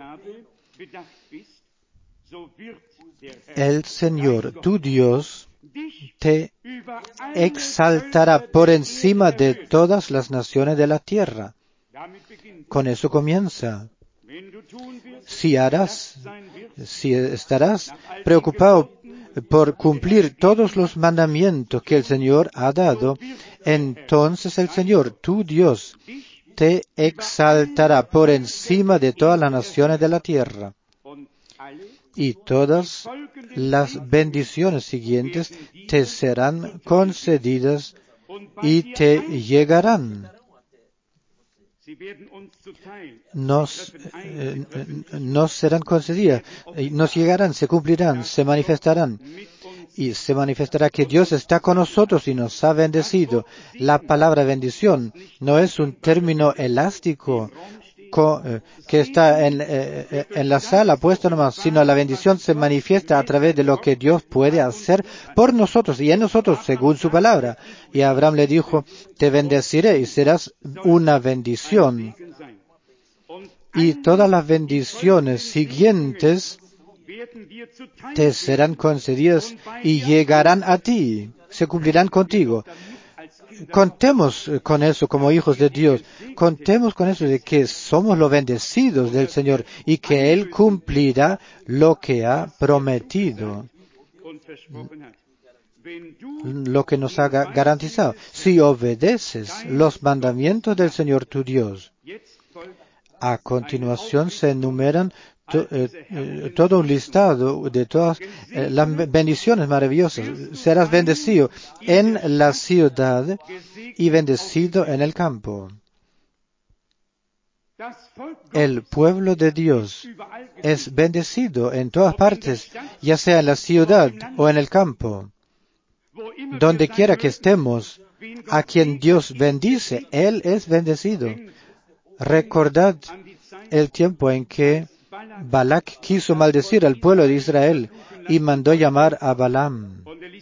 el Señor, tu Dios, te exaltará por encima de todas las naciones de la tierra. Con eso comienza. Si harás, si estarás preocupado por cumplir todos los mandamientos que el Señor ha dado, entonces el Señor, tu Dios, te exaltará por encima de todas las naciones de la tierra. Y todas las bendiciones siguientes te serán concedidas y te llegarán. Nos, eh, nos serán concedidas, nos llegarán, se cumplirán, se manifestarán. Y se manifestará que Dios está con nosotros y nos ha bendecido. La palabra bendición no es un término elástico que está en, eh, en la sala puesto nomás, sino la bendición se manifiesta a través de lo que Dios puede hacer por nosotros y en nosotros según su palabra. Y Abraham le dijo, te bendeciré y serás una bendición. Y todas las bendiciones siguientes te serán concedidas y llegarán a ti, se cumplirán contigo. Contemos con eso como hijos de Dios. Contemos con eso de que somos los bendecidos del Señor y que Él cumplirá lo que ha prometido, lo que nos ha garantizado. Si obedeces los mandamientos del Señor tu Dios, a continuación se enumeran To, eh, eh, todo un listado de todas eh, las bendiciones maravillosas. Serás bendecido en la ciudad y bendecido en el campo. El pueblo de Dios es bendecido en todas partes, ya sea en la ciudad o en el campo. Donde quiera que estemos, a quien Dios bendice, Él es bendecido. Recordad el tiempo en que Balac quiso maldecir al pueblo de Israel y mandó llamar a Balaam.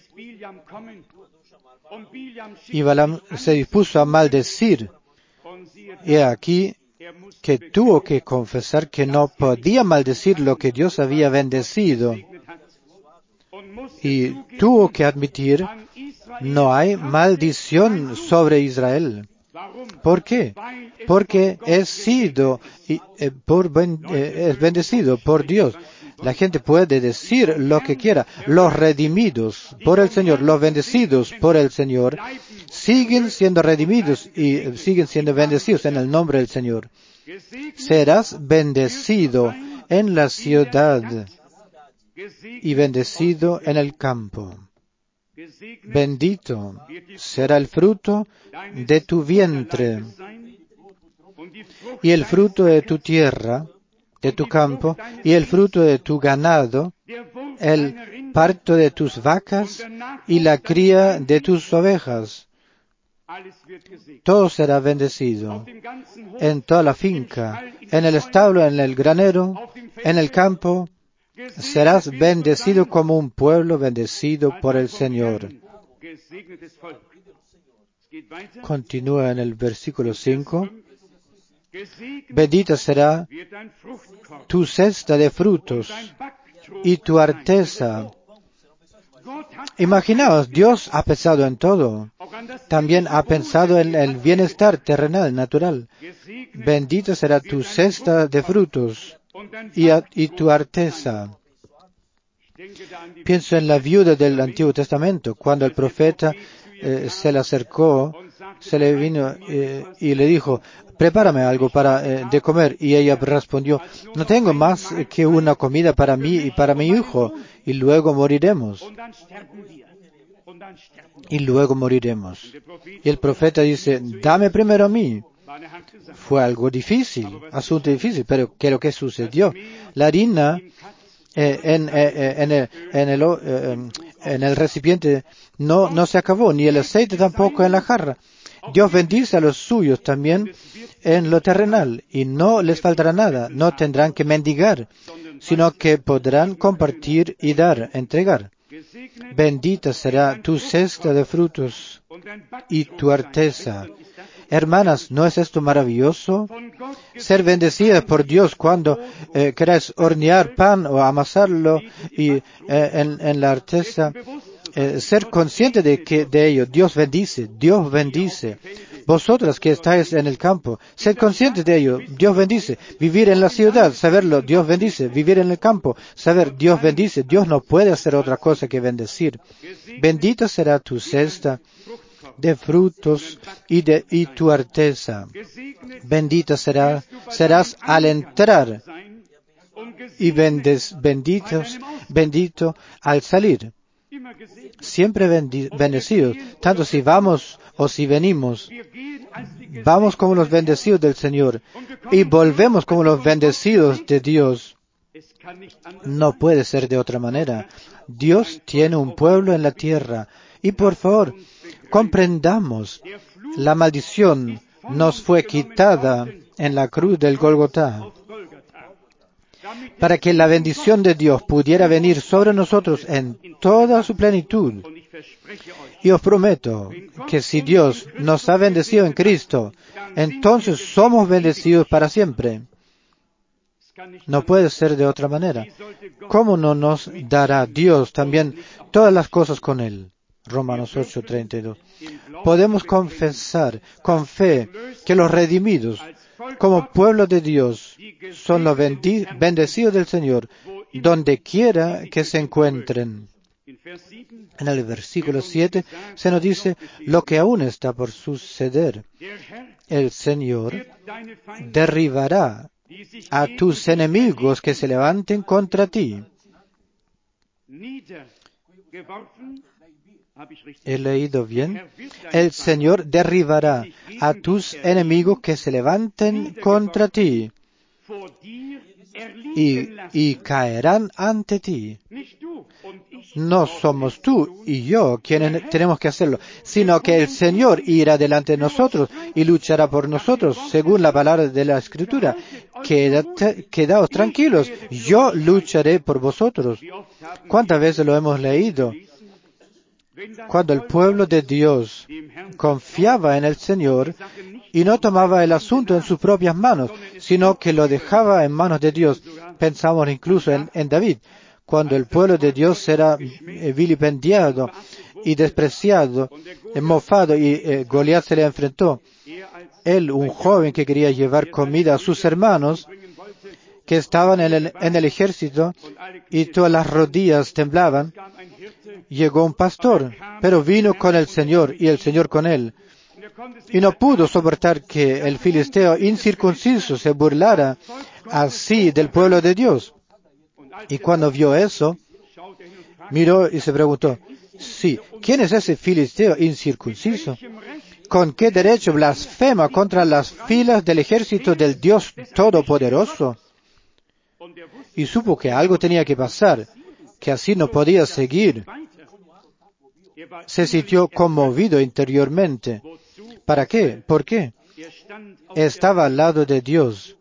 Y Balaam se dispuso a maldecir. Y aquí que tuvo que confesar que no podía maldecir lo que Dios había bendecido. Y tuvo que admitir, no hay maldición sobre Israel. ¿Por qué? Porque he sido eh, por ben, eh, es bendecido por Dios. La gente puede decir lo que quiera. Los redimidos por el Señor, los bendecidos por el Señor, siguen siendo redimidos y eh, siguen siendo bendecidos en el nombre del Señor. Serás bendecido en la ciudad y bendecido en el campo. Bendito será el fruto de tu vientre y el fruto de tu tierra, de tu campo, y el fruto de tu ganado, el parto de tus vacas y la cría de tus ovejas. Todo será bendecido en toda la finca, en el establo, en el granero, en el campo. Serás bendecido como un pueblo bendecido por el Señor. Continúa en el versículo cinco. Bendita será tu cesta de frutos y tu arteza. Imaginaos, Dios ha pensado en todo. También ha pensado en el bienestar terrenal, natural. Bendita será tu cesta de frutos y, a, y tu arteza. Pienso en la viuda del Antiguo Testamento, cuando el profeta eh, se le acercó, se le vino eh, y le dijo, prepárame algo para eh, de comer. Y ella respondió, no tengo más que una comida para mí y para mi hijo, y luego moriremos. Y luego moriremos. Y el profeta dice, dame primero a mí. Fue algo difícil, asunto difícil, pero ¿qué es lo que sucedió? La harina eh, en, eh, en, el, en, el, eh, en el recipiente no, no se acabó, ni el aceite tampoco en la jarra. Dios bendice a los suyos también en lo terrenal, y no les faltará nada, no tendrán que mendigar, sino que podrán compartir y dar, entregar. Bendita será tu cesta de frutos y tu arteza. Hermanas, ¿no es esto maravilloso? Ser bendecidas por Dios cuando eh, queráis hornear pan o amasarlo y eh, en, en la arteza. Eh, ser consciente de que de ello, Dios bendice, Dios bendice. Vosotras que estáis en el campo, sed conscientes de ello, Dios bendice. Vivir en la ciudad, saberlo, Dios bendice. Vivir en el campo, saber, Dios bendice. Dios no puede hacer otra cosa que bendecir. Bendita será tu cesta de frutos y de y tu arteza. Bendita será, serás al entrar y bendes, benditos, bendito al salir. Siempre bendi, bendecidos, tanto si vamos o si venimos. Vamos como los bendecidos del Señor y volvemos como los bendecidos de Dios. No puede ser de otra manera. Dios tiene un pueblo en la tierra y por favor, comprendamos, la maldición nos fue quitada en la cruz del Gólgota, para que la bendición de Dios pudiera venir sobre nosotros en toda su plenitud. Y os prometo que si Dios nos ha bendecido en Cristo, entonces somos bendecidos para siempre. No puede ser de otra manera. ¿Cómo no nos dará Dios también todas las cosas con Él? Romanos ocho, treinta y dos. Podemos confesar con fe que los redimidos, como pueblo de Dios, son los bendi- bendecidos del Señor, donde quiera que se encuentren. En el versículo siete se nos dice lo que aún está por suceder. El Señor derribará a tus enemigos que se levanten contra ti. ¿He leído bien? El Señor derribará a tus enemigos que se levanten contra ti y, y caerán ante ti. No somos tú y yo quienes tenemos que hacerlo, sino que el Señor irá delante de nosotros y luchará por nosotros, según la palabra de la Escritura. Quédate, quedaos tranquilos, yo lucharé por vosotros. ¿Cuántas veces lo hemos leído? Cuando el pueblo de Dios confiaba en el Señor y no tomaba el asunto en sus propias manos, sino que lo dejaba en manos de Dios. Pensamos incluso en, en David, cuando el pueblo de Dios era eh, vilipendiado y despreciado, eh, mofado, y eh, Goliat se le enfrentó. Él, un joven que quería llevar comida a sus hermanos, que estaban en el, en el ejército, y todas las rodillas temblaban, llegó un pastor, pero vino con el Señor y el Señor con él. Y no pudo soportar que el filisteo incircunciso se burlara así del pueblo de Dios. Y cuando vio eso, miró y se preguntó, sí, ¿quién es ese filisteo incircunciso? ¿Con qué derecho blasfema contra las filas del ejército del Dios Todopoderoso? Y supo que algo tenía que pasar, que así no podía seguir. Se sintió conmovido interiormente. ¿Para qué? ¿Por qué? Estaba al lado de Dios.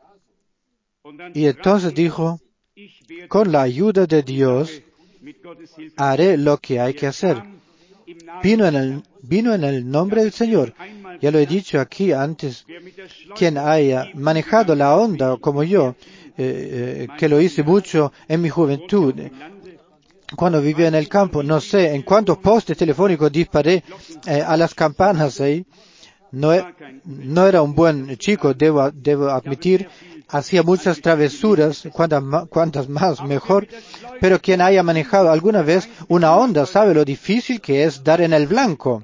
Y entonces dijo, con la ayuda de Dios, haré lo que hay que hacer. Vino en el, vino en el nombre del Señor. Ya lo he dicho aquí antes. Quien haya manejado la onda como yo, eh, eh, que lo hice mucho en mi juventud, cuando vivía en el campo, no sé en cuántos postes telefónicos disparé eh, a las campanas ahí. No, no era un buen chico, debo, debo admitir. Hacía muchas travesuras, cuantas más, cuantas más mejor. Pero quien haya manejado alguna vez una onda sabe lo difícil que es dar en el blanco.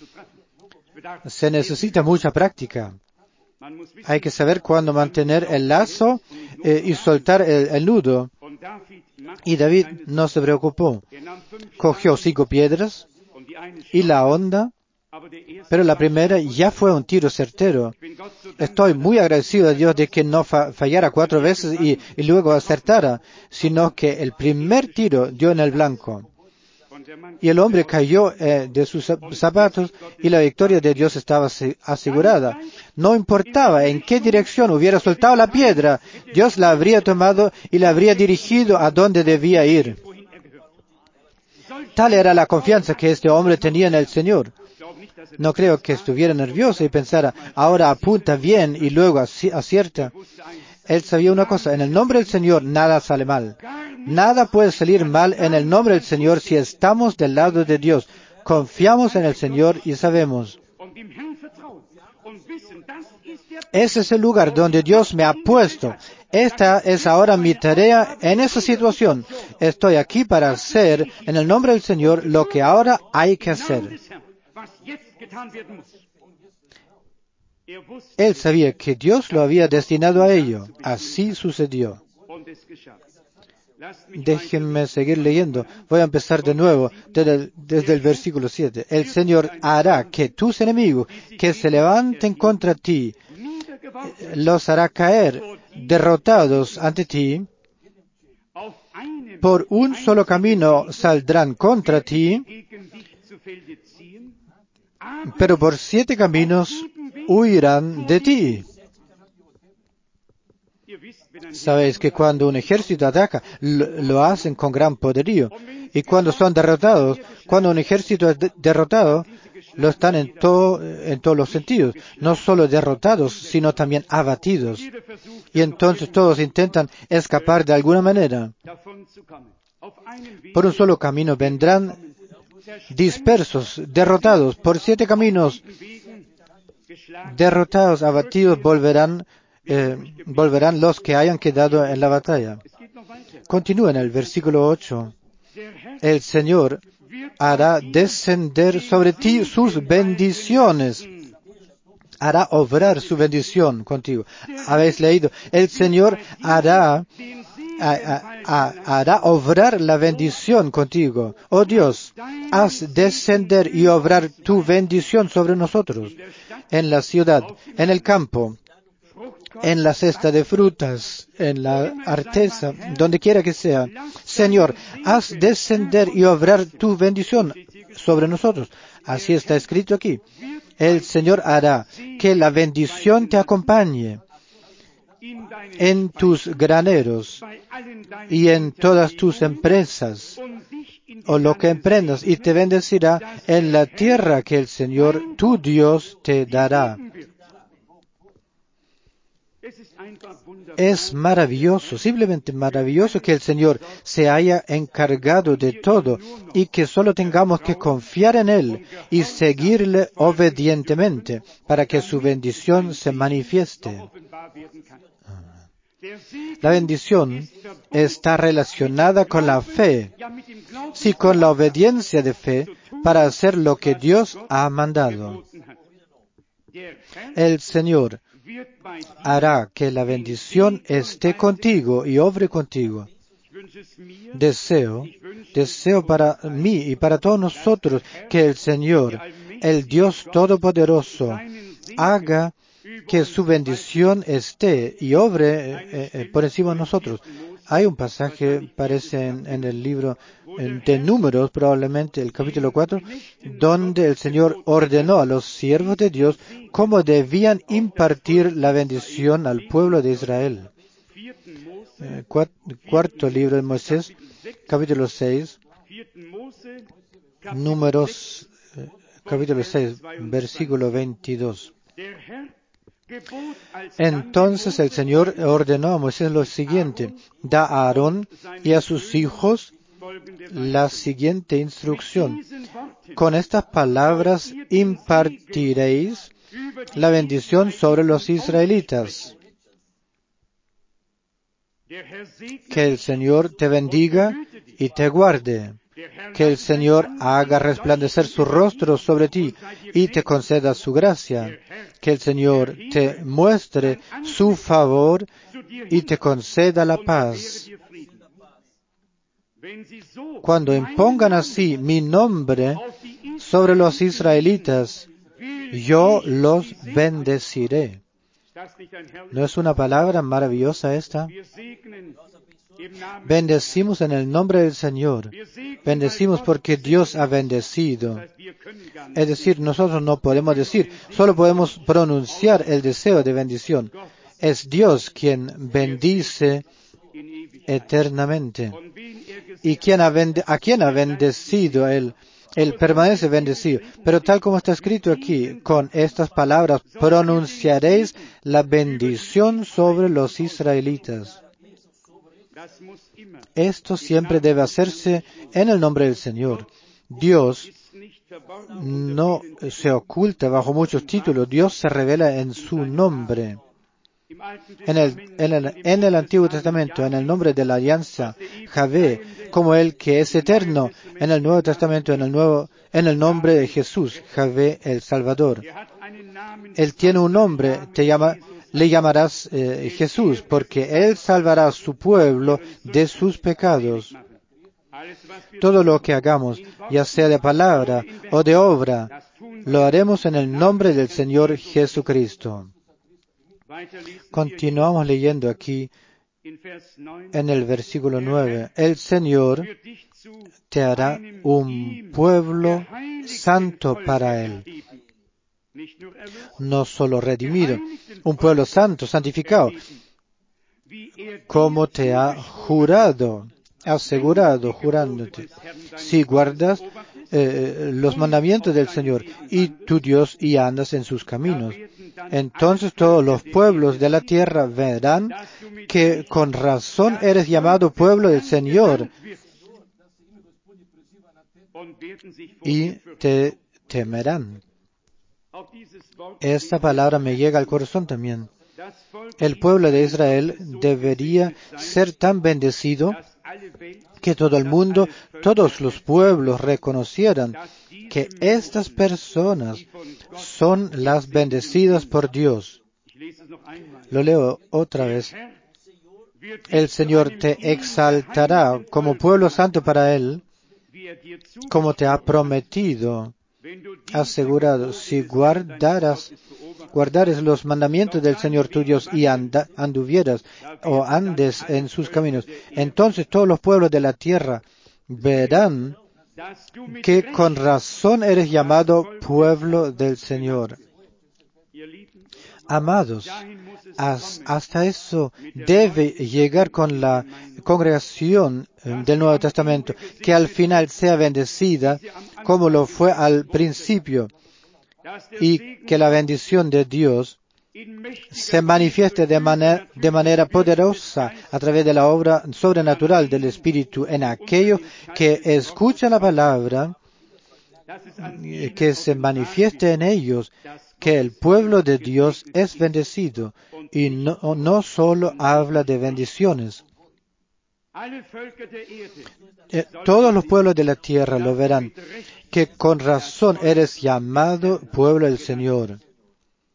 Se necesita mucha práctica. Hay que saber cuándo mantener el lazo eh, y soltar el, el nudo. Y David no se preocupó. Cogió cinco piedras y la onda, pero la primera ya fue un tiro certero. Estoy muy agradecido a Dios de que no fa- fallara cuatro veces y, y luego acertara, sino que el primer tiro dio en el blanco. Y el hombre cayó eh, de sus zapatos y la victoria de Dios estaba asegurada. No importaba en qué dirección hubiera soltado la piedra, Dios la habría tomado y la habría dirigido a donde debía ir. Tal era la confianza que este hombre tenía en el Señor. No creo que estuviera nervioso y pensara, ahora apunta bien y luego acierta. Él sabía una cosa, en el nombre del Señor nada sale mal. Nada puede salir mal en el nombre del Señor si estamos del lado de Dios. Confiamos en el Señor y sabemos. Ese es el lugar donde Dios me ha puesto. Esta es ahora mi tarea en esa situación. Estoy aquí para hacer en el nombre del Señor lo que ahora hay que hacer. Él sabía que Dios lo había destinado a ello. Así sucedió. Déjenme seguir leyendo. Voy a empezar de nuevo desde el, desde el versículo siete. El Señor hará que tus enemigos que se levanten contra ti, los hará caer derrotados ante ti. Por un solo camino saldrán contra ti, pero por siete caminos huirán de ti. Sabéis que cuando un ejército ataca, lo, lo hacen con gran poderío. Y cuando son derrotados, cuando un ejército es de, derrotado, lo están en, todo, en todos los sentidos. No solo derrotados, sino también abatidos. Y entonces todos intentan escapar de alguna manera. Por un solo camino vendrán dispersos, derrotados. Por siete caminos, derrotados, abatidos, volverán Eh, volverán los que hayan quedado en la batalla. Continúa en el versículo ocho. El Señor hará descender sobre ti sus bendiciones. Hará obrar su bendición contigo. Habéis leído. El Señor hará, a, a, a, hará obrar la bendición contigo. Oh Dios, haz descender y obrar tu bendición sobre nosotros. En la ciudad, en el campo, en la cesta de frutas, en la artesa, donde quiera que sea. Señor, haz descender y obrar tu bendición sobre nosotros. Así está escrito aquí. El Señor hará que la bendición te acompañe en tus graneros y en todas tus empresas, o lo que emprendas, y te bendecirá en la tierra que el Señor, tu Dios, te dará. Es maravilloso, simplemente maravilloso que el Señor se haya encargado de todo y que solo tengamos que confiar en Él y seguirle obedientemente para que su bendición se manifieste. La bendición está relacionada con la fe, sí, con la obediencia de fe para hacer lo que Dios ha mandado. El Señor hará que la bendición esté contigo y obre contigo. Deseo, deseo para mí y para todos nosotros que el Señor, el Dios Todopoderoso haga que su bendición esté y obre eh, eh, por encima de nosotros. Hay un pasaje, parece en, en el libro de Números, probablemente el capítulo cuatro, donde el Señor ordenó a los siervos de Dios cómo debían impartir la bendición al pueblo de Israel. Eh, cuart, cuarto libro de Moisés, capítulo seis, Números, eh, capítulo seis, versículo veintidós. Entonces el Señor ordenó a Moisés lo siguiente: da a Aarón y a sus hijos la siguiente instrucción: con estas palabras impartiréis la bendición sobre los israelitas. Que el Señor te bendiga y te guarde. Que el Señor haga resplandecer su rostro sobre ti y te conceda su gracia. Que el Señor te muestre su favor y te conceda la paz. Cuando impongan así mi nombre sobre los israelitas, yo los bendeciré. ¿No es una palabra maravillosa esta? Bendecimos en el nombre del Señor. Bendecimos porque Dios ha bendecido. Es decir, nosotros no podemos decir, solo podemos pronunciar el deseo de bendición. Es Dios quien bendice eternamente. ¿Y quien ha bende- a quién ha bendecido Él? Él permanece bendecido. Pero tal como está escrito aquí, con estas palabras pronunciaréis la bendición sobre los israelitas. Esto siempre debe hacerse en el nombre del Señor. Dios no se oculta bajo muchos títulos. Dios se revela en su nombre. En el, en el, en el Antiguo Testamento, en el nombre de la alianza, Javé, como el que es eterno. En el Nuevo Testamento, en el nuevo, en el nombre de Jesús, Javé el Salvador. Él tiene un nombre, te llama, le llamarás eh, Jesús, porque Él salvará a su pueblo de sus pecados. Todo lo que hagamos, ya sea de palabra o de obra, lo haremos en el nombre del Señor Jesucristo. Continuamos leyendo aquí en el versículo nueve. El Señor te hará un pueblo santo para Él. No solo redimido, un pueblo santo, santificado, como te ha jurado, asegurado, jurándote. Si guardas eh, los mandamientos del Señor y tu Dios y andas en sus caminos, entonces todos los pueblos de la tierra verán que con razón eres llamado pueblo del Señor y te temerán. Esta palabra me llega al corazón también. El pueblo de Israel debería ser tan bendecido que todo el mundo, todos los pueblos reconocieran que estas personas son las bendecidas por Dios. Lo leo otra vez. El Señor te exaltará como pueblo santo para Él, como te ha prometido, asegurado, si guardaras, guardares los mandamientos del Señor tu Dios y anda, anduvieras o andes en sus caminos, entonces todos los pueblos de la tierra verán que con razón eres llamado pueblo del Señor. Amados, hasta eso debe llegar con la congregación del Nuevo Testamento, que al final sea bendecida como lo fue al principio, y que la bendición de Dios se manifieste de, manera, de manera poderosa a través de la obra sobrenatural del Espíritu en aquellos que escuchan la palabra, que se manifieste en ellos que el pueblo de Dios es bendecido y no, no solo habla de bendiciones. Eh, todos los pueblos de la tierra lo verán, que con razón eres llamado pueblo del Señor.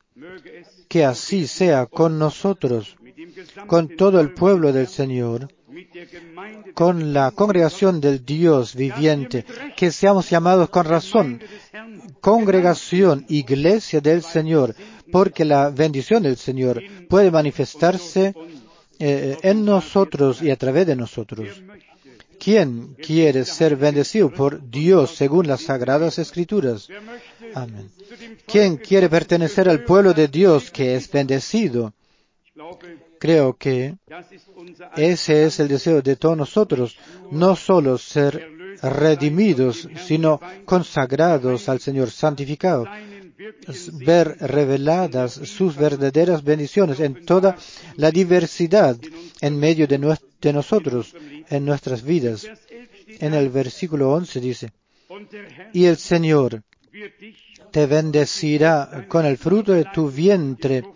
Que así sea con nosotros, con todo el pueblo del Señor, con la congregación del Dios viviente, que seamos llamados con razón congregación, iglesia del Señor, porque la bendición del Señor puede manifestarse eh, en nosotros y a través de nosotros. ¿Quién quiere ser bendecido por Dios según las Sagradas Escrituras? Amén. ¿Quién quiere pertenecer al pueblo de Dios que es bendecido? Creo que ese es el deseo de todos nosotros, no solo ser redimidos, sino consagrados al Señor, santificados, ver reveladas sus verdaderas bendiciones en toda la diversidad en medio de, nues- de nosotros, en nuestras vidas. En el versículo once dice, y el Señor te bendecirá con el fruto de tu vientre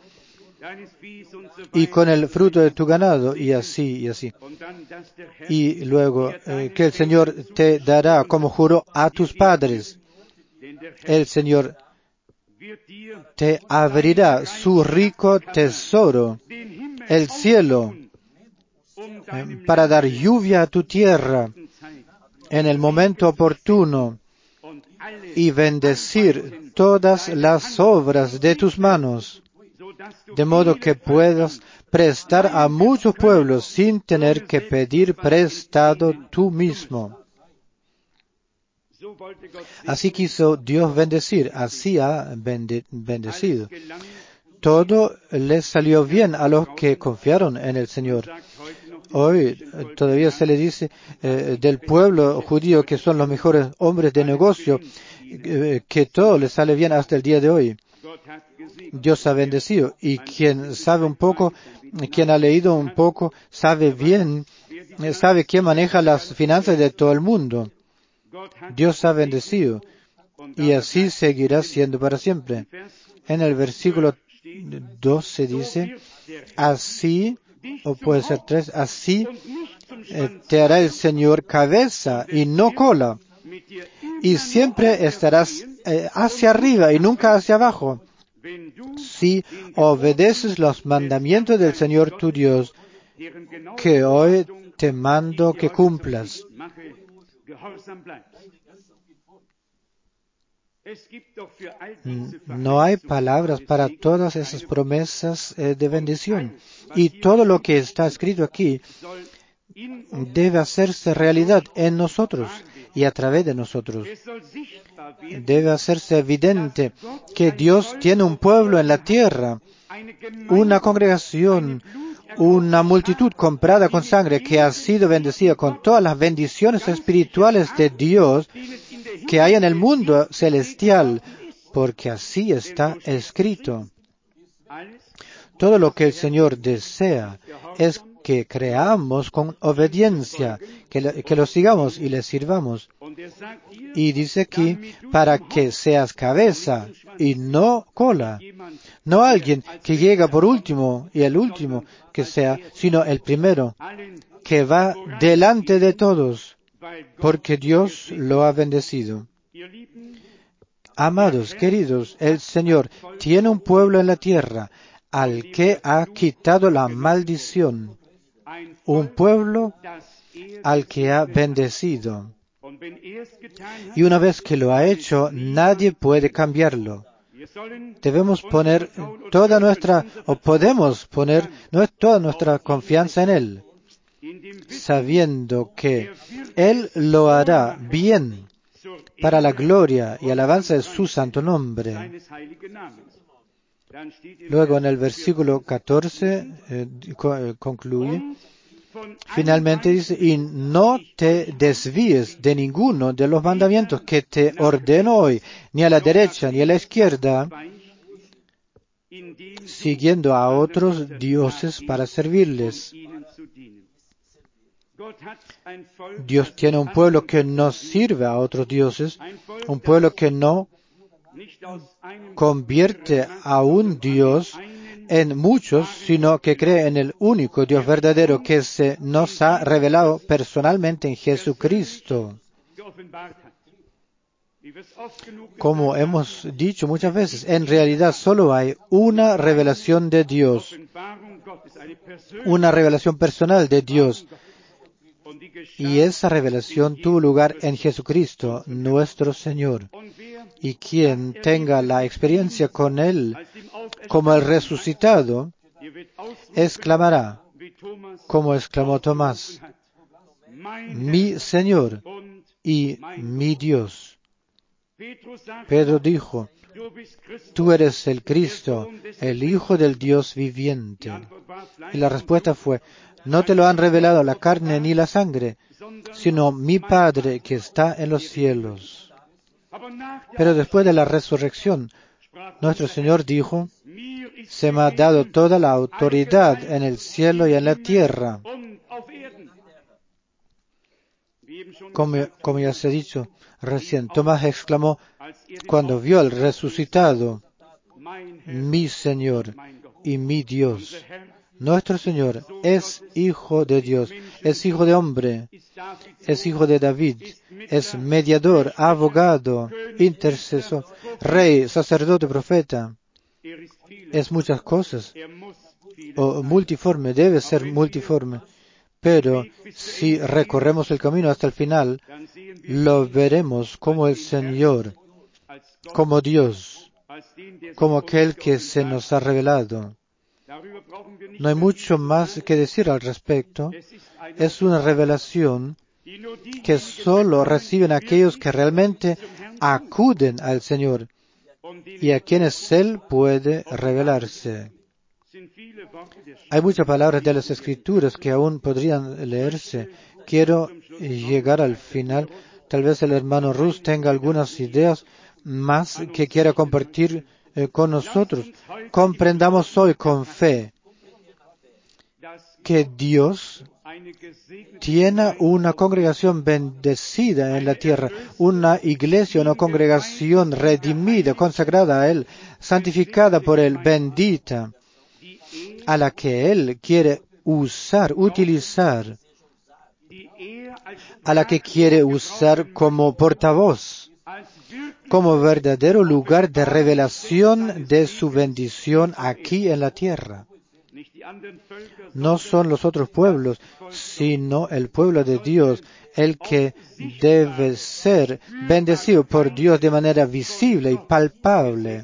y con el fruto de tu ganado, y así, y así. Y luego, eh, que el Señor te dará, como juró a tus padres. El Señor te abrirá su rico tesoro, el cielo, eh, para dar lluvia a tu tierra en el momento oportuno y bendecir todas las obras de tus manos, de modo que puedas prestar a muchos pueblos sin tener que pedir prestado tú mismo. Así quiso Dios bendecir, así ha bende- bendecido. Todo les salió bien a los que confiaron en el Señor. Hoy eh, todavía se le dice eh, del pueblo judío que son los mejores hombres de negocio, eh, que todo les sale bien hasta el día de hoy. Dios ha bendecido, y quien sabe un poco, quien ha leído un poco, sabe bien, eh, sabe quién maneja las finanzas de todo el mundo. Dios ha bendecido, y así seguirá siendo para siempre. En el versículo doce dice, así, o puede ser tres, así eh, te hará el Señor cabeza y no cola, y siempre estarás eh, hacia arriba y nunca hacia abajo, si obedeces los mandamientos del Señor tu Dios, que hoy te mando que cumplas. No hay palabras para todas esas promesas eh, de bendición. Y todo lo que está escrito aquí debe hacerse realidad en nosotros y a través de nosotros. Debe hacerse evidente que Dios tiene un pueblo en la tierra, una congregación, una multitud comprada con sangre que ha sido bendecida con todas las bendiciones espirituales de Dios que hay en el mundo celestial, porque así está escrito. Todo lo que el Señor desea es que creamos con obediencia, que lo, que lo sigamos y le sirvamos. Y dice aquí, para que seas cabeza y no cola. No alguien que llega por último y el último que sea, sino el primero, que va delante de todos, porque Dios lo ha bendecido. Amados, queridos, el Señor tiene un pueblo en la tierra al que ha quitado la maldición, un pueblo al que ha bendecido. Y una vez que lo ha hecho, nadie puede cambiarlo. Debemos poner toda nuestra, o podemos poner toda nuestra confianza en Él, sabiendo que Él lo hará bien para la gloria y alabanza de su santo nombre. Luego en el versículo catorce eh, concluye, finalmente dice, y no te desvíes de ninguno de los mandamientos que te ordeno hoy, ni a la derecha ni a la izquierda, siguiendo a otros dioses para servirles. Dios tiene un pueblo que no sirve a otros dioses, un pueblo que no convierte a un Dios en muchos, sino que cree en el único Dios verdadero que se nos ha revelado personalmente en Jesucristo. Como hemos dicho muchas veces, en realidad solo hay una revelación de Dios, una revelación personal de Dios. Y esa revelación tuvo lugar en Jesucristo, nuestro Señor. Y quien tenga la experiencia con Él como el resucitado, exclamará, como exclamó Tomás, mi Señor y mi Dios. Pedro dijo, tú eres el Cristo, el Hijo del Dios viviente. Y la respuesta fue, no te lo han revelado la carne ni la sangre, sino mi Padre que está en los cielos. Pero después de la resurrección, nuestro Señor dijo, se me ha dado toda la autoridad en el cielo y en la tierra. Como, como ya se ha dicho recién, Tomás exclamó cuando vio al resucitado, mi Señor y mi Dios. Nuestro Señor es Hijo de Dios, es Hijo de hombre, es Hijo de David, es mediador, abogado, intercesor, rey, sacerdote, profeta. Es muchas cosas, o multiforme, debe ser multiforme. Pero si recorremos el camino hasta el final, lo veremos como el Señor, como Dios, como aquel que se nos ha revelado. No hay mucho más que decir al respecto. Es una revelación que solo reciben aquellos que realmente acuden al Señor y a quienes Él puede revelarse. Hay muchas palabras de las Escrituras que aún podrían leerse. Quiero llegar al final. Tal vez el hermano Rus tenga algunas ideas más que quiera compartir eh, con nosotros. Comprendamos hoy con fe que Dios tiene una congregación bendecida en la tierra, una iglesia, una congregación redimida, consagrada a Él, santificada por Él, bendita, a la que Él quiere usar, utilizar, a la que quiere usar como portavoz, como verdadero lugar de revelación de su bendición aquí en la tierra. No son los otros pueblos, sino el pueblo de Dios, el que debe ser bendecido por Dios de manera visible y palpable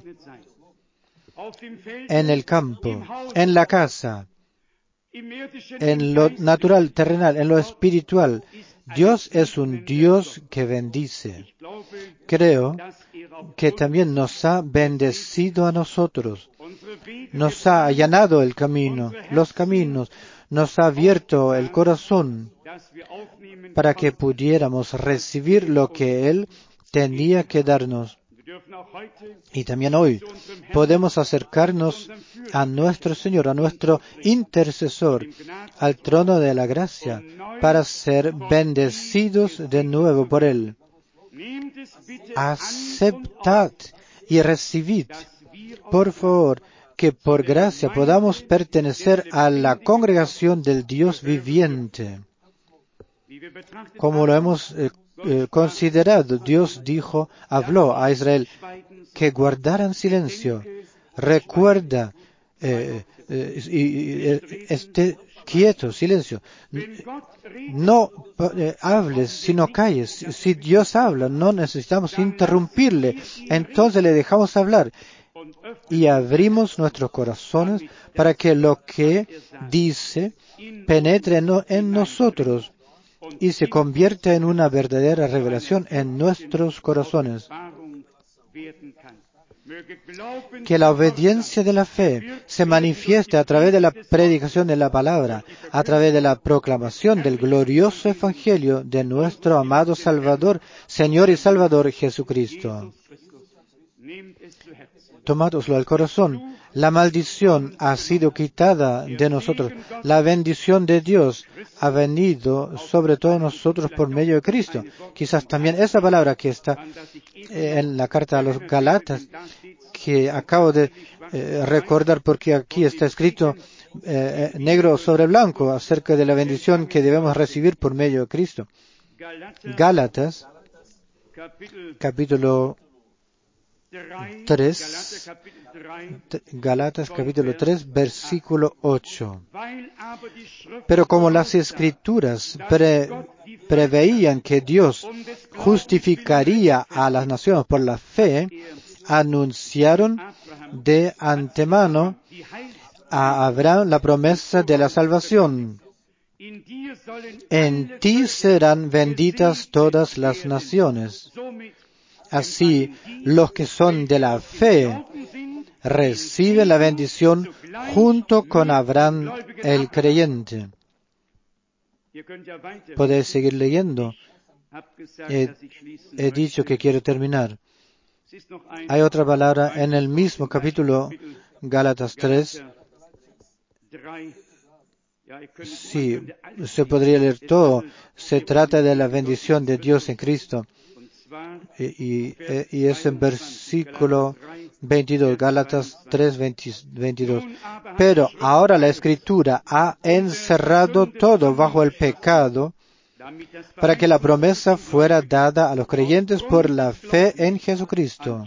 en el campo, en la casa, en lo natural, terrenal, en lo espiritual. Dios es un Dios que bendice. Creo que también nos ha bendecido a nosotros. Nos ha allanado el camino, los caminos, nos ha abierto el corazón para que pudiéramos recibir lo que Él tenía que darnos. Y también hoy podemos acercarnos a nuestro Señor, a nuestro intercesor, al trono de la gracia, para ser bendecidos de nuevo por Él. Aceptad y recibid, por favor, que por gracia podamos pertenecer a la congregación del Dios viviente. Como lo hemos eh, eh, considerado, Dios dijo, habló a Israel que guardaran silencio. Recuerda, eh, eh, y, y, esté quieto, silencio. No eh, hables, sino calles. Si Dios habla, no necesitamos interrumpirle. Entonces le dejamos hablar y abrimos nuestros corazones para que lo que dice penetre en, no, en nosotros y se convierta en una verdadera revelación en nuestros corazones. Que la obediencia de la fe se manifieste a través de la predicación de la palabra, a través de la proclamación del glorioso Evangelio de nuestro amado Salvador, Señor y Salvador Jesucristo. Tomádoslo al corazón. La maldición ha sido quitada de nosotros. La bendición de Dios ha venido sobre todos nosotros por medio de Cristo. Quizás también esa palabra que está en la carta a los Galatas, que acabo de eh, recordar porque aquí está escrito eh, negro sobre blanco acerca de la bendición que debemos recibir por medio de Cristo. Gálatas, capítulo tres, Gálatas capítulo tres, versículo ocho. Pero como las Escrituras pre, preveían que Dios justificaría a las naciones por la fe, anunciaron de antemano a Abraham la promesa de la salvación. En ti serán benditas todas las naciones. Así, los que son de la fe reciben la bendición junto con Abraham el creyente. Podéis seguir leyendo. He, he dicho que quiero terminar. Hay otra palabra en el mismo capítulo, Gálatas tres. Sí, se podría leer todo. Se trata de la bendición de Dios en Cristo. Y, y, y es en versículo veintidós, Gálatas tres, veintidós. Pero ahora la Escritura ha encerrado todo bajo el pecado para que la promesa fuera dada a los creyentes por la fe en Jesucristo.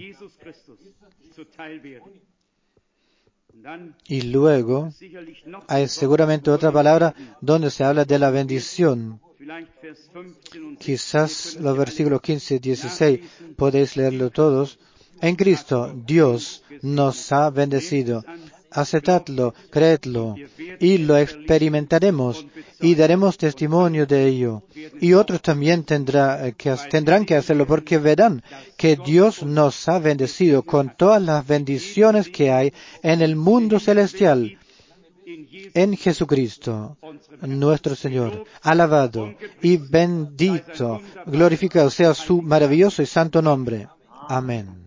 Y luego hay seguramente otra palabra donde se habla de la bendición. Quizás los versículos quince y dieciséis podéis leerlo todos. En Cristo Dios nos ha bendecido. Aceptadlo, creedlo, y lo experimentaremos, y daremos testimonio de ello. Y otros también tendrá que, tendrán que hacerlo, porque verán que Dios nos ha bendecido con todas las bendiciones que hay en el mundo celestial, en Jesucristo, nuestro Señor. Alabado y bendito, glorificado sea su maravilloso y santo nombre. Amén.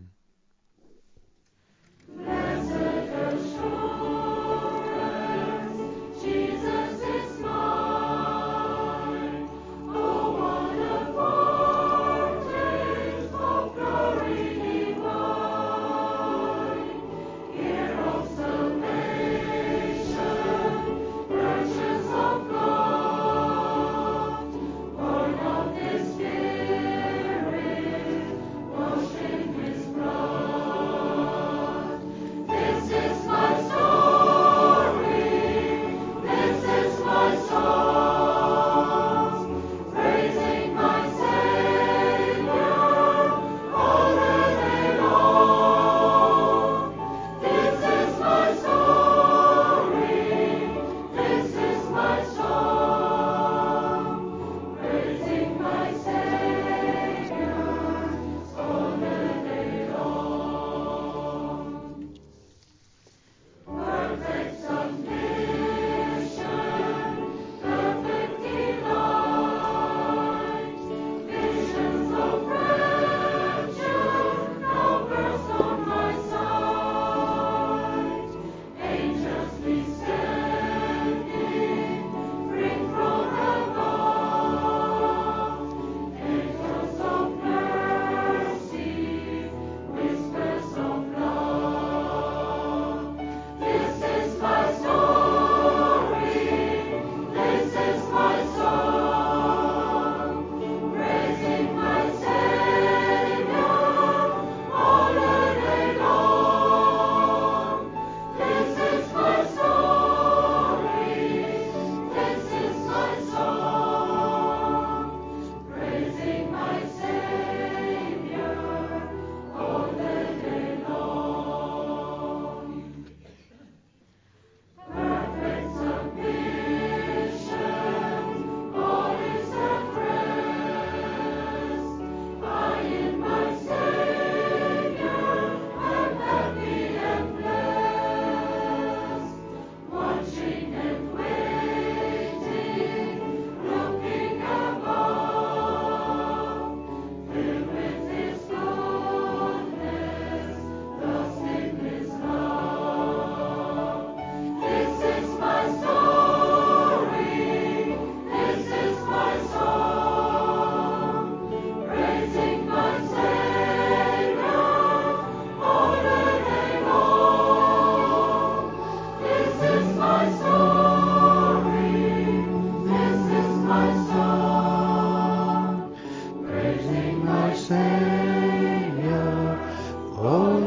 Savior, oh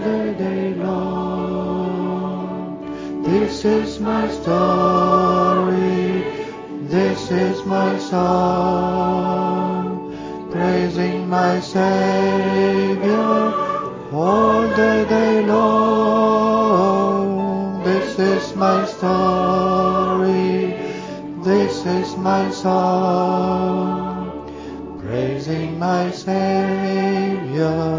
praising my Savior all the day long. This is my story, this is my song, praising my Savior